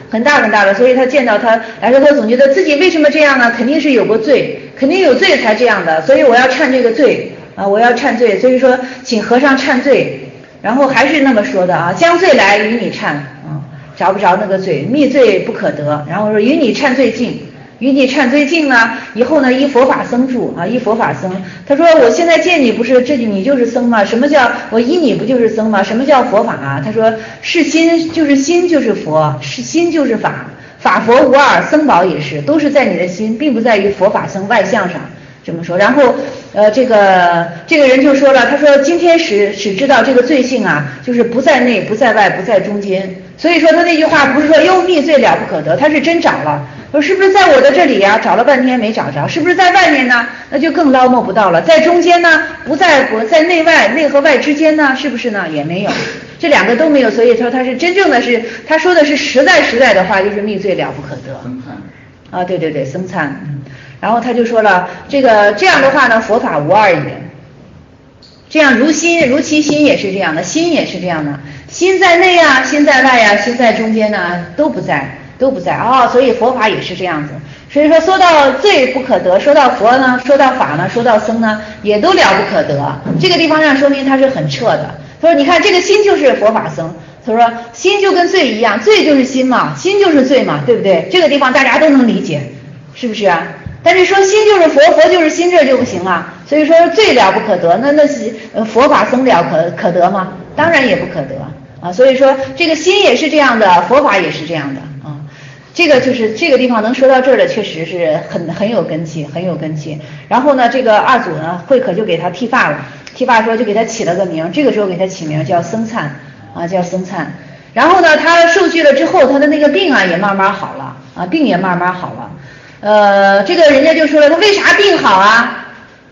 很大很大的，所以他见到他来说，他总觉得自己为什么这样呢？肯定是有过罪，肯定有罪才这样的，所以我要忏这个罪啊，我要忏罪，所以说请和尚忏罪，然后还是那么说的啊，将罪来与你忏啊，找不着那个罪，密罪不可得，然后说与你忏罪尽。与你忏罪尽呢，以后呢依佛法僧住啊，依佛法僧。他说我现在见你不是这你就是僧吗？什么叫我依你不就是僧吗？什么叫佛法啊？他说是心就是心就是佛，是心就是法，法佛无二，僧宝也是，都是在你的心，并不在于佛法僧外相上。这么说，然后呃这个这个人就说了，他说今天使使知道这个罪性啊，就是不在内不在外不在中间。所以说他那句话不是说哟密罪了不可得，他是真找了。说是不是在我的这里呀、啊？找了半天没找着，是不是在外面呢？那就更捞摸不到了。在中间呢？不在不在内外内和外之间呢？是不是呢？也没有，这两个都没有。所以说他是真正的是他说的是实在实在的话，就是密罪了不可得。啊，对对对，僧参。嗯，然后他就说了，这个这样的话呢，佛法无二也。这样如心如其心也是这样的，心也是这样的，心在内啊，心在外啊，心在中间呢，都不在。都不在哦，所以佛法也是这样子。所以说说到罪不可得，说到佛呢，说到法呢，说到僧呢，也都了不可得。这个地方上说明他是很彻的。他说你看这个心就是佛法僧，他说心就跟罪一样，罪就是心嘛，心就是罪嘛，对不对？这个地方大家都能理解，是不是啊？但是说心就是佛，佛就是心，这就不行啊。所以说罪了不可得，那那是佛法僧了可可得吗？当然也不可得啊。所以说这个心也是这样的，佛法也是这样的。这个就是这个地方能说到这儿的，确实是很很有根气，很有根气。然后呢，这个二祖呢，慧可就给他剃发了，剃发说就给他起了个名，这个时候给他起名叫僧璨啊，叫僧璨。然后呢，他受具了之后，他的那个病啊也慢慢好了啊，病也慢慢好了。呃，这个人家就说了，他为啥病好啊？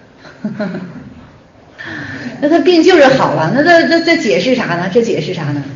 那他病就是好了，那这这这解释啥呢？这解释啥呢？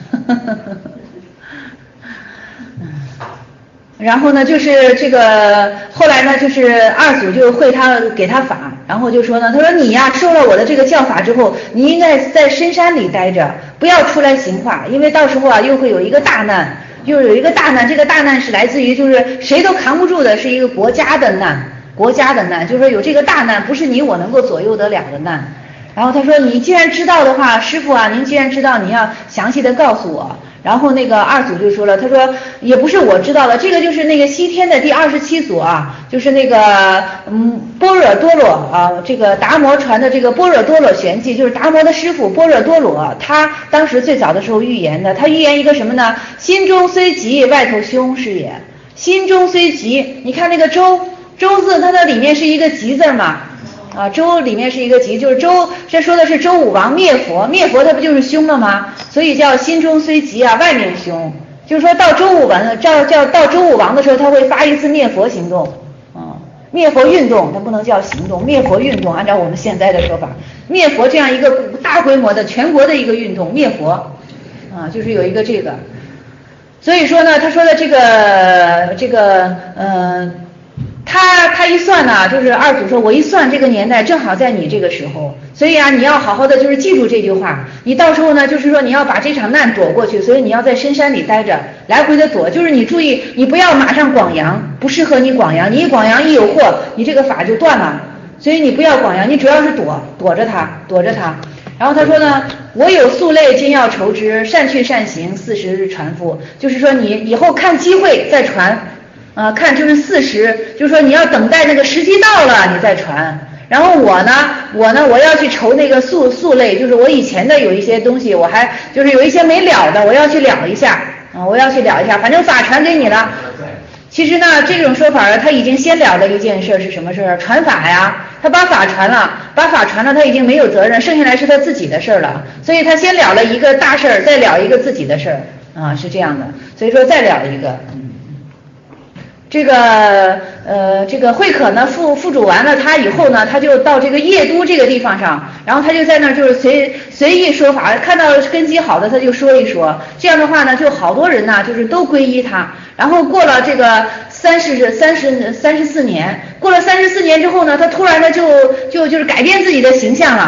然后呢，就是这个后来呢，就是二祖就会他给他法，然后就说呢，他说你呀受了我的这个教法之后，你应该在深山里待着，不要出来行化，因为到时候啊又会有一个大难，又有一个大难，这个大难是来自于就是谁都扛不住的，是一个国家的难，国家的难，就是说有这个大难，不是你我能够左右得了的难。然后他说你既然知道的话，师父啊，您既然知道，你要详细的告诉我。然后那个二祖就说了，他说也不是我知道的，这个就是那个西天的第二十七祖啊，就是那个嗯般若多罗啊，这个达摩传的这个般若多罗玄记，就是达摩的师父般若多罗，他当时最早的时候预言的，他预言一个什么呢？心中虽急，外头凶是也。心中虽急，你看那个周周字，它的里面是一个急字嘛。啊，周里面是一个急，就是周，这说的是周武王灭佛，灭佛他不就是凶了吗？所以叫心中虽急啊，外面凶，就是说到周武王，叫叫到周武王的时候，他会发一次灭佛行动，啊，灭佛运动，它不能叫行动，灭佛运动，按照我们现在的说法，灭佛这样一个大规模的全国的一个运动，灭佛，啊，就是有一个这个，所以说呢，他说的这个这个，嗯、呃。他他一算呢，就是二祖说，我一算这个年代正好在你这个时候，所以啊，你要好好的就是记住这句话，你到时候呢，就是说你要把这场难躲过去，所以你要在深山里待着，来回的躲，就是你注意，你不要马上广扬，不适合你广扬，你一广扬一有祸，你这个法就断了，所以你不要广扬，你主要是躲，躲着它，躲着它。然后他说呢，我有宿类今要筹之，善去善行，四时日传复，就是说你以后看机会再传。啊，看就是四十，就是说你要等待那个时机到了你再传。然后我呢，我呢我要去筹那个宿宿类，就是我以前的有一些东西，我还就是有一些没了的，我要去了一下啊，我要去了一下，反正法传给你了。其实呢，这种说法他已经先了的一件事是什么事儿？传法呀，他把法传了，把法传了，他已经没有责任，剩下来是他自己的事儿了。所以他先了了一个大事儿，再了一个自己的事儿啊，是这样的。所以说再了一个，嗯。这个呃，这个慧可呢副副主完了他以后呢，他就到这个夜都这个地方上，然后他就在那儿就是随随意说法，看到根基好的他就说一说，这样的话呢，就好多人呢就是都皈依他。然后过了这个三十三十三十四年，过了三十四年之后呢，他突然的就就就是改变自己的形象了。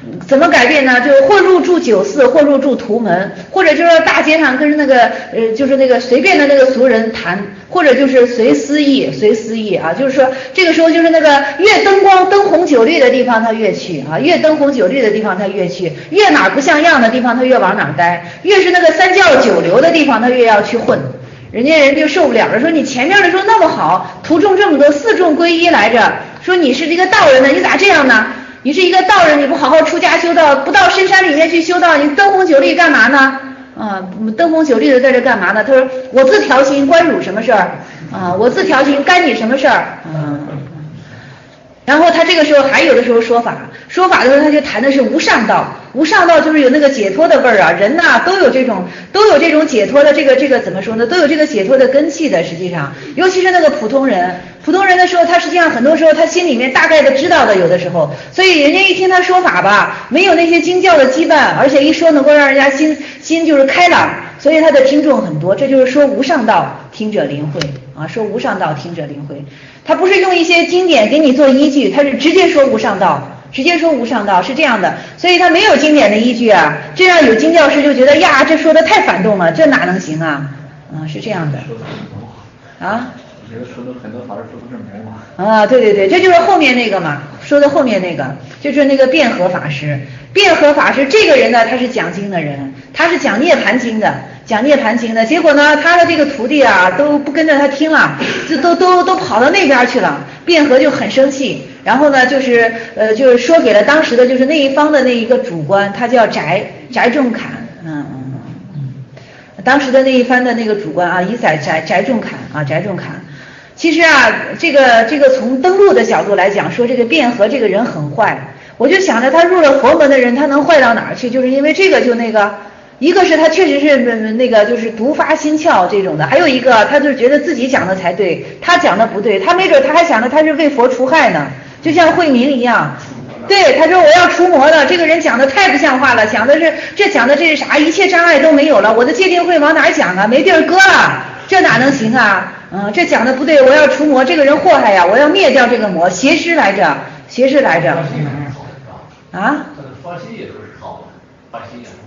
怎么改变呢？就是或入住酒肆，或入住图门，或者就是大街上跟那个呃，就是那个随便的那个俗人谈，或者就是随私意，随私意啊，就是说这个时候就是那个越灯光灯红酒绿的地方他越去啊，越灯红酒绿的地方他越去，越哪不像样的地方他越往哪待，越是那个三教九流的地方他越要去混。人家人就受不了了，说你前面的时候那么好，途中这么多，四众归一来着，说你是这个道人呢，你咋这样呢？你是一个道人，你不好好出家修道，不到深山里面去修道，你灯红酒绿干嘛呢？啊，灯红酒绿的在这干嘛呢？他说我自调心，关汝什么事儿？啊，我自调心，干你什么事儿？嗯。然后他这个时候还有的时候说法，说法的时候他就谈的是无上道，无上道就是有那个解脱的味儿啊，人呐都有这种都有这种解脱的这个这个怎么说呢？都有这个解脱的根气的，实际上，尤其是那个普通人，普通人的时候，他实际上很多时候他心里面大概的知道的，有的时候，所以人家一听他说法吧，没有那些经教的羁绊，而且一说能够让人家心心就是开朗，所以他的听众很多，这就是说无上道听者灵会啊，说无上道听者灵会。他不是用一些经典给你做依据，他是直接说无上道，直接说无上道是这样的，所以他没有经典的依据啊，这样有经教师就觉得呀，这说的太反动了，这哪能行啊？啊，是这样的。啊？ 我觉得说的很多法师说的是魔嘛。 啊，对对对，这就是后面那个嘛，说的后面那个，就是那个辩和法师。辩和法师这个人呢，他是讲经的人，他是讲涅盘经的。讲涅盘经的，结果呢，他的这个徒弟啊都不跟着他听了，就都都都跑到那边去了。辩和就很生气，然后呢，就是呃，就是说给了当时的就是那一方的那一个主官，他叫翟翟仲侃，嗯嗯嗯，当时的那一番的那个主官啊，以载翟翟仲侃啊，翟仲侃。其实啊，这个这个从登陆的角度来讲，说这个辩和这个人很坏，我就想着他入了佛门的人，他能坏到哪儿去？就是因为这个就那个。一个是他确实是那个就是独发心窍这种的，还有一个他就是觉得自己讲的才对，他讲的不对，他没准他还想着他是为佛除害呢，就像慧明一样，对，他说我要除魔了，这个人讲的太不像话了，讲的是这讲的这是啥？一切障碍都没有了，我的戒定慧往哪讲啊？没地儿搁了，这哪能行啊？嗯，这讲的不对，我要除魔，这个人祸害呀，我要灭掉这个魔，邪师来着，邪师来着。啊？ 发心也都是好的，发心呀。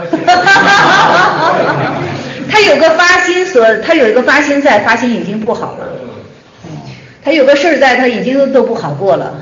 他有个发心所，他有一个发心在，发心已经不好了。他有个事儿在，他已经都不好过了。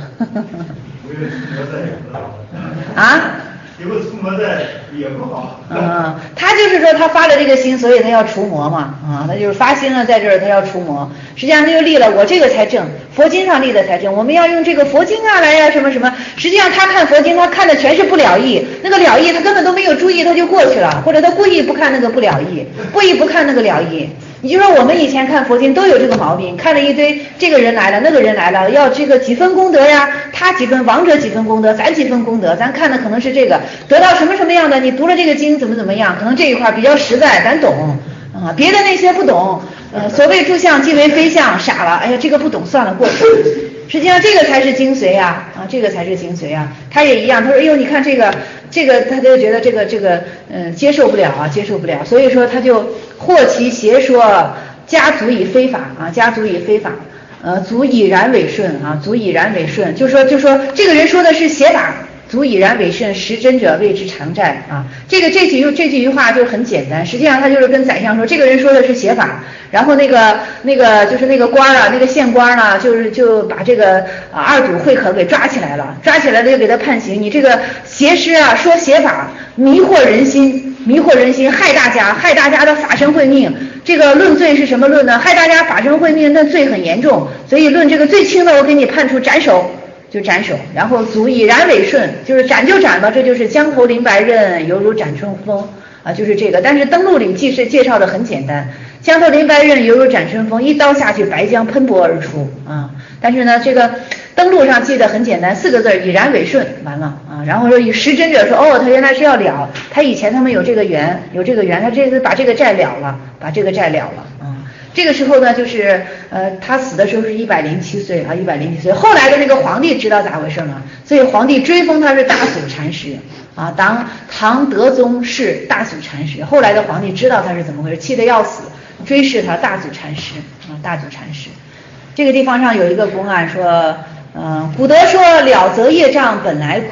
啊？ 有个除魔在也不好。 嗯，他就是说他发了这个心，所以他要除魔嘛，啊，他就是发心了，在这儿他要除魔。实际上他就立了，我这个才正，佛经上立的才正，我们要用这个佛经啊来呀、啊、什么什么。实际上他看佛经，他看的全是不了义，那个了义他根本都没有注意，他就过去了，或者他故意不看那个不了义，故意不看那个了义。你就说我们以前看佛经都有这个毛病，看了一堆这个人来了那个人来了，要这个几分功德呀，他几分王者几分功德，咱几分功德，咱看的可能是这个得到什么什么样的，你读了这个经怎么怎么样，可能这一块比较实在，咱懂啊，别的那些不懂。呃，所谓诸相即为非相，傻了，哎呀，这个不懂算了，过去了。实际上这个才是精髓啊，啊，这个才是精髓啊。他也一样，他说，哎呦，你看这个，这个，他就觉得这个，这个，嗯，接受不了啊，接受不了。所以说他就或其邪说，家族以非法啊，家族以非法，呃，足以然为顺啊，足以然为顺，就说就说这个人说的是邪法。足以然为甚，实真者谓之常债啊！这个这几句这几句话就很简单，实际上他就是跟宰相说，这个人说的是邪法，然后那个那个就是那个官啊，那个县官呢，就是就把这个啊二主慧可给抓起来了，抓起来了就给他判刑，你这个邪师啊说邪法，迷惑人心，迷惑人心，害大家，害大家的法身慧命。这个论罪是什么论呢？害大家法身慧命，那罪很严重，所以论这个最轻的，我给你判处斩首。就斩首，然后足以然为顺，就是斩就斩吧，这就是江头临白刃，犹如斩春风啊，就是这个。但是登录里记是介绍的很简单，江头临白刃，犹如斩春风，一刀下去，白浆喷薄而出啊。但是呢，这个登录上记得很简单，四个字，以然为顺，完了啊。然后说以实真者说，哦，他原来是要了，他以前他们有这个缘，有这个缘，他这次把这个债了了，把这个债了了啊。这个时候呢，就是呃，他死的时候是一百零七岁啊，一百零七岁。后来的那个皇帝知道咋回事吗？所以皇帝追封他是大祖禅师啊，当唐德宗是大祖禅师。后来的皇帝知道他是怎么回事，气得要死，追谥他大祖禅师啊，大祖禅师。这个地方上有一个公案说，嗯、呃，古德说了则业障本来空，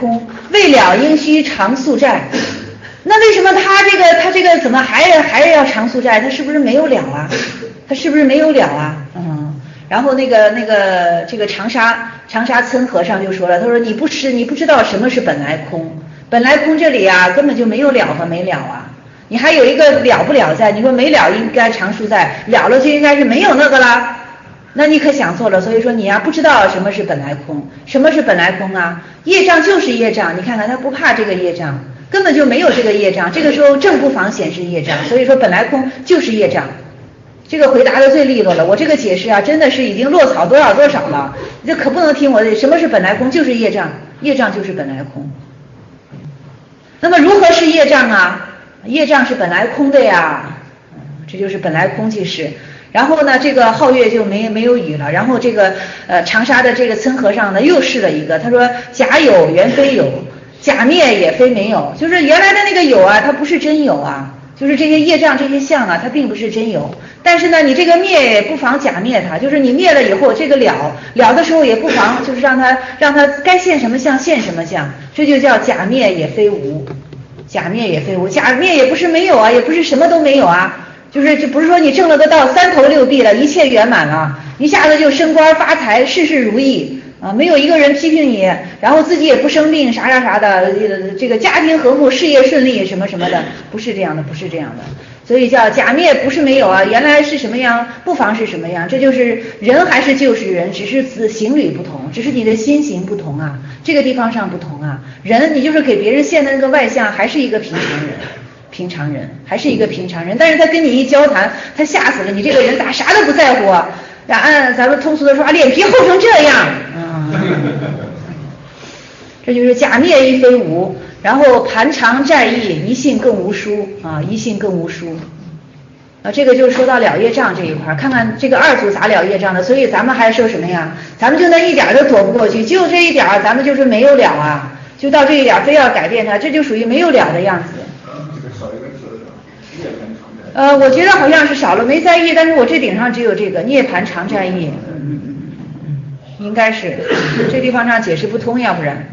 未了应须偿宿债。那为什么他这个他这个怎么还还要偿宿债？他是不是没有了啊？他是不是没有了啊？嗯，然后那个那个这个长沙长沙村和尚就说了，他说你不知你不知道什么是本来空，本来空这里啊根本就没有了和没了啊，你还有一个了不了在，你说没了应该偿宿债，了了就应该是没有那个了。那你可想错了，所以说你呀、啊、不知道什么是本来空，什么是本来空啊？业障就是业障，你看看他不怕这个业障，根本就没有这个业障，这个时候正不妨显示业障，所以说本来空就是业障。这个回答的最利落了，我这个解释啊真的是已经落草多少多少了，这可不能听我的。什么是本来空？就是业障，业障就是本来空。那么如何是业障啊？业障是本来空的呀，这就是本来空即是。然后呢，这个皓月就没没有语了。然后这个呃长沙的这个村和尚呢又试了一个，他说假有原非有，假灭也非没有，就是原来的那个有啊，它不是真有啊，就是这些业障这些相啊，它并不是真有。但是呢，你这个灭也不妨假灭它，就是你灭了以后，这个了了的时候也不妨就是让它让它该现什么相现什么相，这就叫假灭也非无，假灭也非无，假灭也不是没有啊，也不是什么都没有啊。就是就不是说你挣了个道三头六臂了，一切圆满了，一下子就升官发财，事事如意啊，没有一个人批评你，然后自己也不生病，啥啥啥的，这个家庭和睦，事业顺利什么什么的，不是这样的，不是这样的。所以叫假灭不是没有啊，原来是什么样，不妨是什么样，这就是人还是就是人，只是行旅不同，只是你的心行不同啊，这个地方上不同啊。人你就是给别人现的那个外相，还是一个平常人。平常人还是一个平常人，但是他跟你一交谈，他吓死了，你这个人咋啥都不在乎啊？按咱们通俗的说，啊，脸皮厚成这样，嗯，这就是假灭亦非无，然后盘长债役，一信更无殊啊，一信更无殊。啊，这个就是说到了业障这一块，看看这个二祖咋了业障的，所以咱们还说什么呀？咱们就那一点都躲不过去，就这一点咱们就是没有了啊，就到这一点非要改变它，这就属于没有了的样子。呃，我觉得好像是少了没在意，但是我这顶上只有这个涅盘常债役，嗯嗯嗯嗯，应该是这地方上解释不通，要不然，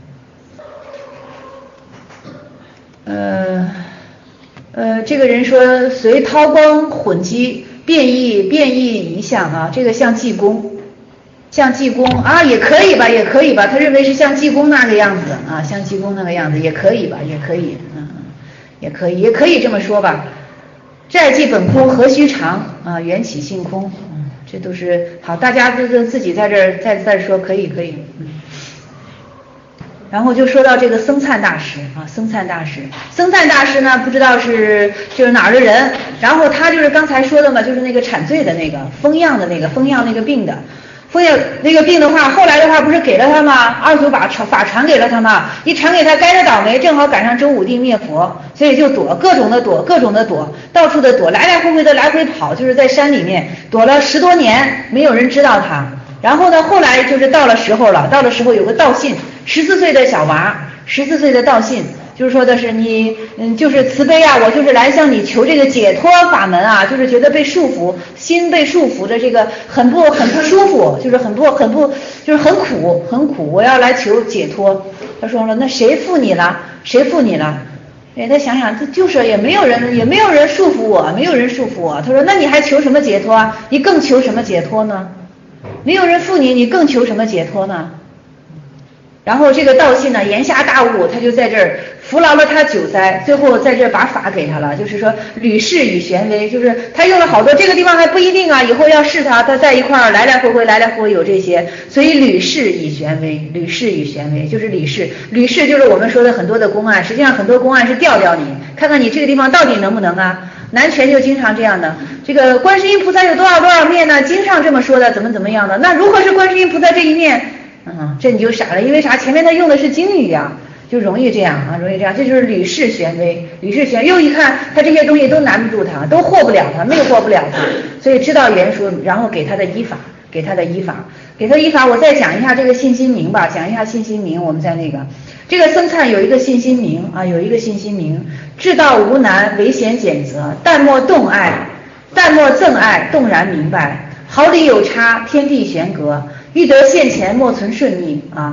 呃呃，这个人说随韬光混迹，变异变异一项啊，这个像济公，像济公啊，也可以吧，也可以吧，他认为是像济公那个样子啊，像济公那个样子也可以吧，也可以，嗯，也可以，也可以这么说吧。债既本空，何须偿啊？缘起性空，嗯，这都是好，大家自自己在这儿再再说，可以可以，嗯。然后就说到这个僧璨大师啊，僧璨大师，僧璨大师呢，不知道是就是哪儿的人，然后他就是刚才说的嘛，就是那个产罪的那个风漾的那个风漾那个病的。风漾那个病的话，后来的话不是给了他吗？二祖把法传给了他吗？一传给他，该他倒霉，正好赶上周武帝灭佛，所以就躲，各种的躲，各种的躲，到处的躲，来来回回的来回跑，就是在山里面躲了十多年，没有人知道他。然后呢，后来就是到了时候了，到了时候有个道信，十四岁的小娃，十四岁的道信。就是说的是你，嗯，就是慈悲啊，我就是来向你求这个解脱法门啊，就是觉得被束缚，心被束缚的这个很不很不舒服，就是很不很不就是很苦很苦，我要来求解脱。他说了，那谁负你了？谁负你了？哎，他想想，这就是也没有人也没有人束缚我，没有人束缚我。他说，那你还求什么解脱啊？你更求什么解脱呢？没有人负你，你更求什么解脱呢？然后这个道信呢言下大悟，他就在这儿扶牢了他九灾，最后在这儿把法给他了，就是说屡试以玄微，就是他用了好多，这个地方还不一定啊，以后要试他，他在一块儿来来回回来来回回有这些，所以屡试以玄微，屡试以玄微就是屡试，屡试就是我们说的很多的公案，实际上很多公案是调调你，看看你这个地方到底能不能啊。南拳就经常这样的，这个观世音菩萨有多少多少面呢？经上这么说的，怎么怎么样的？那如何是观世音菩萨这一面？嗯，这你就傻了，因为啥？前面他用的是经语啊，就容易这样啊，容易这样，这就是屡试玄微，屡试玄。又一看他这些东西都难不住他，都惑不了他，魅惑不了他，所以知道原书，然后给他的依法，给他的依法，给他依法。我再讲一下这个信心明吧，讲一下信心明。我们在那个这个僧璨有一个信心明啊，有一个信心明，至道无难，唯贤简则，但莫动爱，但莫憎爱，动然明白，毫厘有差，天地悬隔。欲得现前，莫存顺逆啊！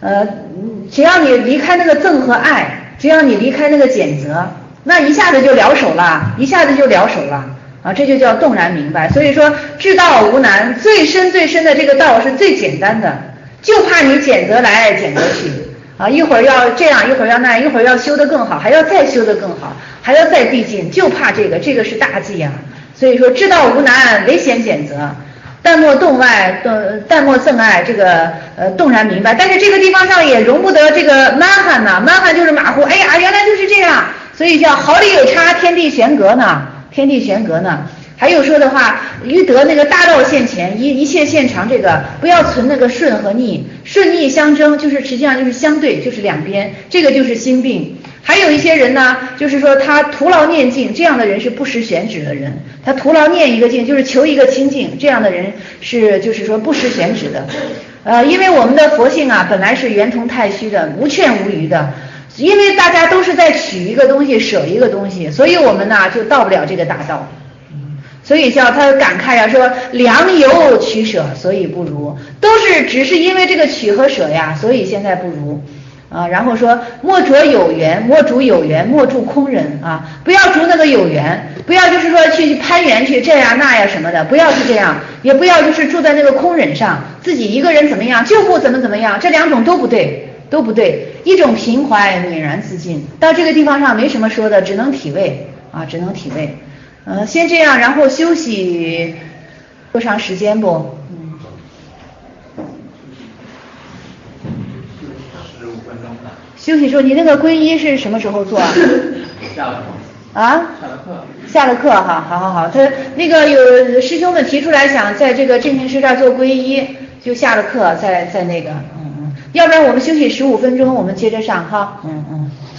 呃，只要你离开那个憎和爱，只要你离开那个谴责，那一下子就了手了，一下子就了手了啊，这就叫洞然明白。所以说至道无难，最深最深的这个道是最简单的，就怕你谴责来谴责去啊，一会儿要这样，一会儿要那样，一会儿要修得更好，还要再修得更好，还要再递进，就怕这个，这个是大忌啊。所以说至道无难，唯嫌谴责。淡漠洞外，呃，淡漠憎爱，这个呃洞然明白。但是这个地方上也容不得这个蛮汉呐，蛮汉就是马虎。哎呀，原来就是这样，所以叫毫厘有差，天地悬隔呢，天地悬隔呢。还有说的话，于得那个大道现前，一一切现常，这个不要存那个顺和逆，顺逆相争，就是实际上就是相对，就是两边，这个就是心病。还有一些人呢，就是说他徒劳念境，这样的人是不识选址的人，他徒劳念一个境，就是求一个清净，这样的人是就是说不识选址的。呃，因为我们的佛性啊，本来是圆通太虚的，无欠无余的，因为大家都是在取一个东西，舍一个东西，所以我们呢就到不了这个大道。所以叫他感慨呀、啊，说良由取舍，所以不如，都是只是因为这个取和舍呀，所以现在不如。啊，然后说莫着有缘，莫逐有缘，莫住空人啊，不要逐那个有缘，不要就是说去攀缘去这呀那呀什么的，不要是这样，也不要就是住在那个空人上，自己一个人怎么样就不怎么怎么样，这两种都不对，都不对。一种平怀凛然自尽，到这个地方上没什么说的，只能体味啊，只能体味。呃，先这样，然后休息多长时间不？嗯。休息说，你那个皈依是什么时候做啊？ 下了啊？ 下了课。 下了课哈，好好好。他那个有师兄们提出来想在这个正行师这儿做皈依，就下了课再再那个，嗯嗯。要不然我们休息十五分钟，我们接着上哈，嗯嗯。